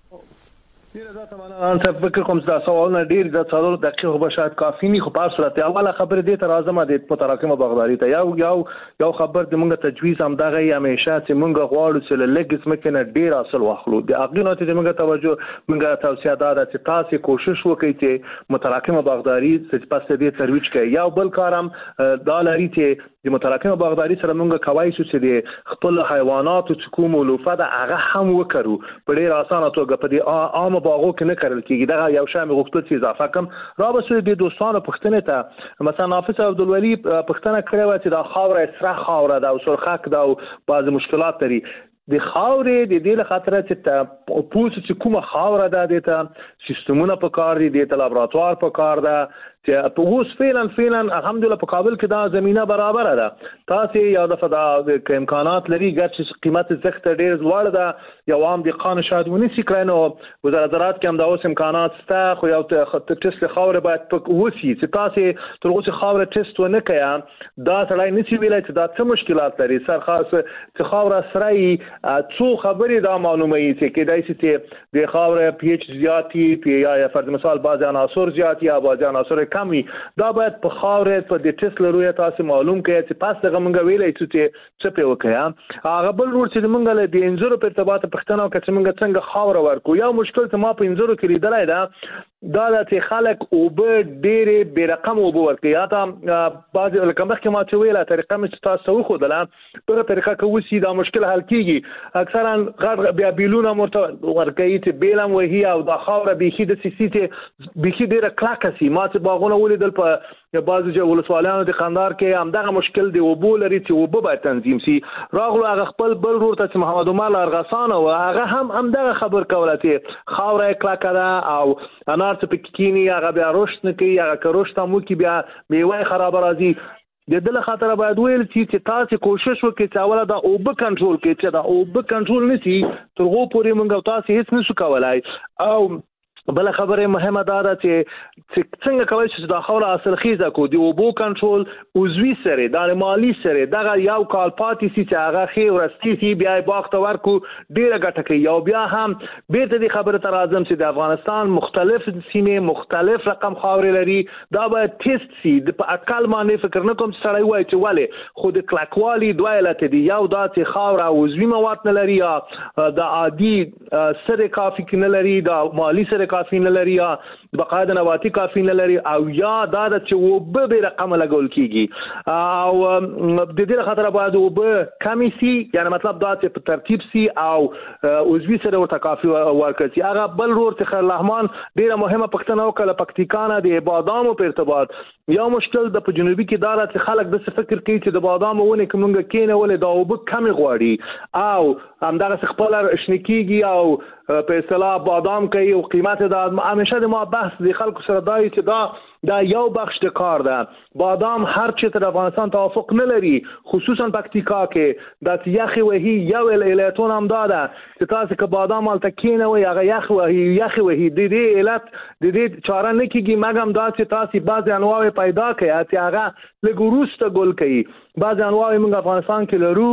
ان څه فکر کوم چې دا سوالونه ډیر د څلور دقیقو به شاید کافي نه خو په صورت اوله خبر دې ته راځم د متراکمه باغداري ته یو یو یو خبر د مونږ تجویز هم دغه همیشه چې مونږ غواړو چې لګس مکنه ډیر اصل واخلو د اقلینات د مونږ توجه مونږ توصیه ده چې تاسو کوشش وکړئ چې متراکمه باغداري څخه پس دې ترویج کړئ یو بل کارم دا لري چې د متراکمه باغداري سره مونږ کوي چې خپل حیوانات او کوم لوفه د هغه هم وکړو په ډیر اسانه توګه په دې عام باغو کې نه کړل کېږي دا یو شامل غوښتل چې اضافه کوم را به د دوستانو پښتنه ته مثلا نافذ عبدالولی پښتنه کړو چې دا خاور اسره خاور دا او سرخک دا او بعض مشکلات لري د خاورې د دې لخاطر چې پوس چې کومه خاور ده د ته سیستمونه په کار دي د لابراتوار په کار ده چې په اوس فعلا فعلا الحمدلله په کابل کې دا زمينه برابر ده تاسو یو دفعه د امکانات لري ګرځي قیمت زخت ډیر لوړ ده یو عام د قانون شادونی سیکرانو وزارت زراعت کې هم دا اوس امکانات شته خو یو ټیسټ خاور باید په وسی چې تاسو تر اوسه خاور ټیسټ ونه کړئ دا سړی نسی ویلای چې دا څه مشکلات لري سر خاص چې خاور سرای څو خبرې دا معلومه یي چې کدای چې د خاور پی ایچ زیاتی پی یا فرض مثال بعض عناصر زیاتی یا بعض عناصر کمی دا باید په خاورې په د ټیسټ لرو تاسو معلوم کړئ چې پاس دغه مونږ ویلای چې څه په وکړه هغه بل ور چې مونږ له د انځورو په ارتباط پښتنو کې چې مونږ څنګه خاور ورکو یو مشکل چې ما په انځورو کې لیدلای دا دا چې خلک او به ډېرې بې رقم او به ورکوي یا ته بعض لکه مخکې ما چې ویله طریقه مې چې تاسو وښودله دغه طریقه که وسي دا مشکل حل کېږي اکثرا غټ بیا بیلونه هم ورته ورکوي چې بیل هم وهي او دا خاوره بیخي داسې سي چې بیخي ډېره کلکه سي ما چې باغونه ولیدل په بعضو ولسوالیانو د خندار کې همدغه مشکل دی اوبو لري چې اوبه باید تنظیم سي راغلو هغه خپل بل ورور ته چې محمد عمر ارغسان و هغه هم همدغه خبر کوله چې خاوره کلکه ده او انار څه پکې کینی هغه بیا رشد نه کوي هغه که رشد هم وکړي بیا میوه خراب راځي د دې خاطر باید ویل چې تاسو کوشش وکړئ چې اوله دا اوبه کنټرول کړئ چې دا اوبه کنټرول نشي تر هغه پورې موږ تاسو هیڅ نشو کولای او بل خبره مهمه ده چې څنګه کوي چې دا خوره اصل خیزه کو دی اوبو کنټرول عضوي سره د مالی سره دغه یو کال پاتې سي چې هغه خې ورستي سي بیا باغ ورکو ډیره ګټه کوي او بیا هم بیرته د خبره تر اعظم چې د افغانستان مختلف سیمه مختلف رقم خاورې لري دا باید ټیسټ سي د اقل معنی فکر نه کوم سړی وای چې والے خو د کلکوالي دوه علت دي یو دا چې خاور او عضوي مواد نه لري یا د عادي سره کافي نه لري دا مالی سره کافی نه لري یا بقایا د نباتي کافی نه لري او یا دا چې وب به رقم لګول کیږي او د دې خاطر باید وب کمی سي یعنی مطلب دا چې په ترتیب سي او عضوي سره ورته کافی ورکړي هغه بل ور ته خلحمان ډیره مهمه پښتنه او کله پکتیکانه د بادامو په ارتباط یو مشکل د په جنوبي کې دارت چې خلک د فکر کوي چې د بادامو ونه کومګه کینه ولې دا وب کمی غواړي او همدغه خپل شنکیږي او په اصطلاح بادام کوي او قیمت دا همیشه د ما بحث د خلکو سره دای چې دا دا یو بخش د کار ده بادام هر چې تر افغانستان توافق نه لري خصوصا پکتیکا کې د یخي وهي یو علتون هم داده چې تاسو که بادام مال تکینه وي هغه یخ وهي یخ وهي د دې علت د دې چاره نه کیږي مګم دا چې تاسو بعض انواع پیدا کړئ چې هغه لګوروسته ګل کوي بعض انواع موږ افغانستان کې لرو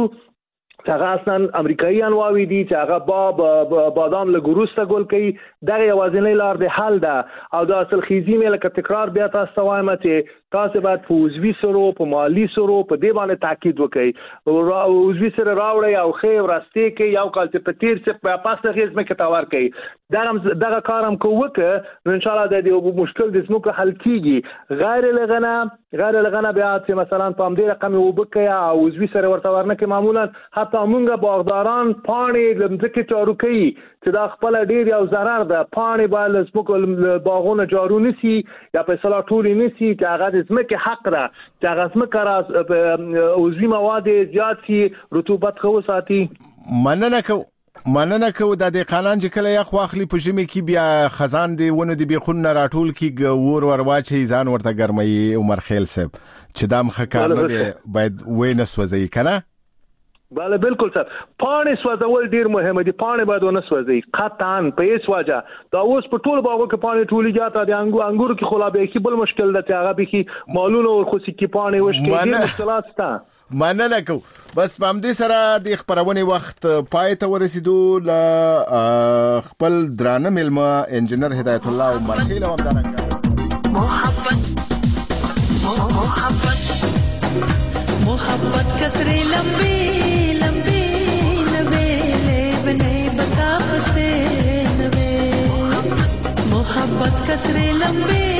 هغه اصلا امریکایي انواوي دي چې هغه با بادام له ګروسته ګل کوي دغه یوازینی لار د حل ده او د اصل خيزي مې لکه تکرار بیا تاسو وایم چې تاسو باید په عضوي سره په مالی سره په دې باندې تاکید وکړئ او عضوي سره راوړی او خې ورسته کې یو کال ته پتیر څخه په پاسه خېز مې کتاور کوي دغه دغه کارم کووکه نو ان شاء الله د دې مشکل د زموږ حل کیږي غیر لغنه غیر لغنه بیا چې مثلا په دې رقم وبکیا او عضوي سره ورته ورنه کې معمولا حتی مونږه باغداران پانی لمځکه چارو کوي چې دا خپل ډیر یو ضرر ده پانی باندې زموږ باغونه جارو نسی یا په اصطلاح ټولې نسی چې هغه د زمکه حق ده چې هغه زمکه راز عضوي مواد زیات سي رطوبت خو ساتي مننه کو مننه کو د دې قانون چې کله یخ واخلي په ژمي کې بیا خزان دی ونه دی بخون راټول کی ور ور واچي ځان ورته ګرمي عمر خیل صاحب چې دا مخه کار نه دی باید وینه سوځي کنه بله بالکل سر پانې سوځول ډیر مهمه دي پانې باید ونه سوځي قطعاً په هیڅ وجه دا اوس په ټول باغو کې پانې ټولي جاته دي انګور انګور کې خلابه کې بل مشکل ده چې هغه به مالونه او خوسي کې پانې وشکې ډیر مشکلات شته مننه کو بس په دې سره د خبرونه وخت پای ته ورسېدو ل خپل درانه ملما انجنیر هدایت الله او مرخیل او همدارنګ محبت محبت محبت کسرے لمبی لمبی نویلے بنے بتا پسے نوے محبت کسرے لمبی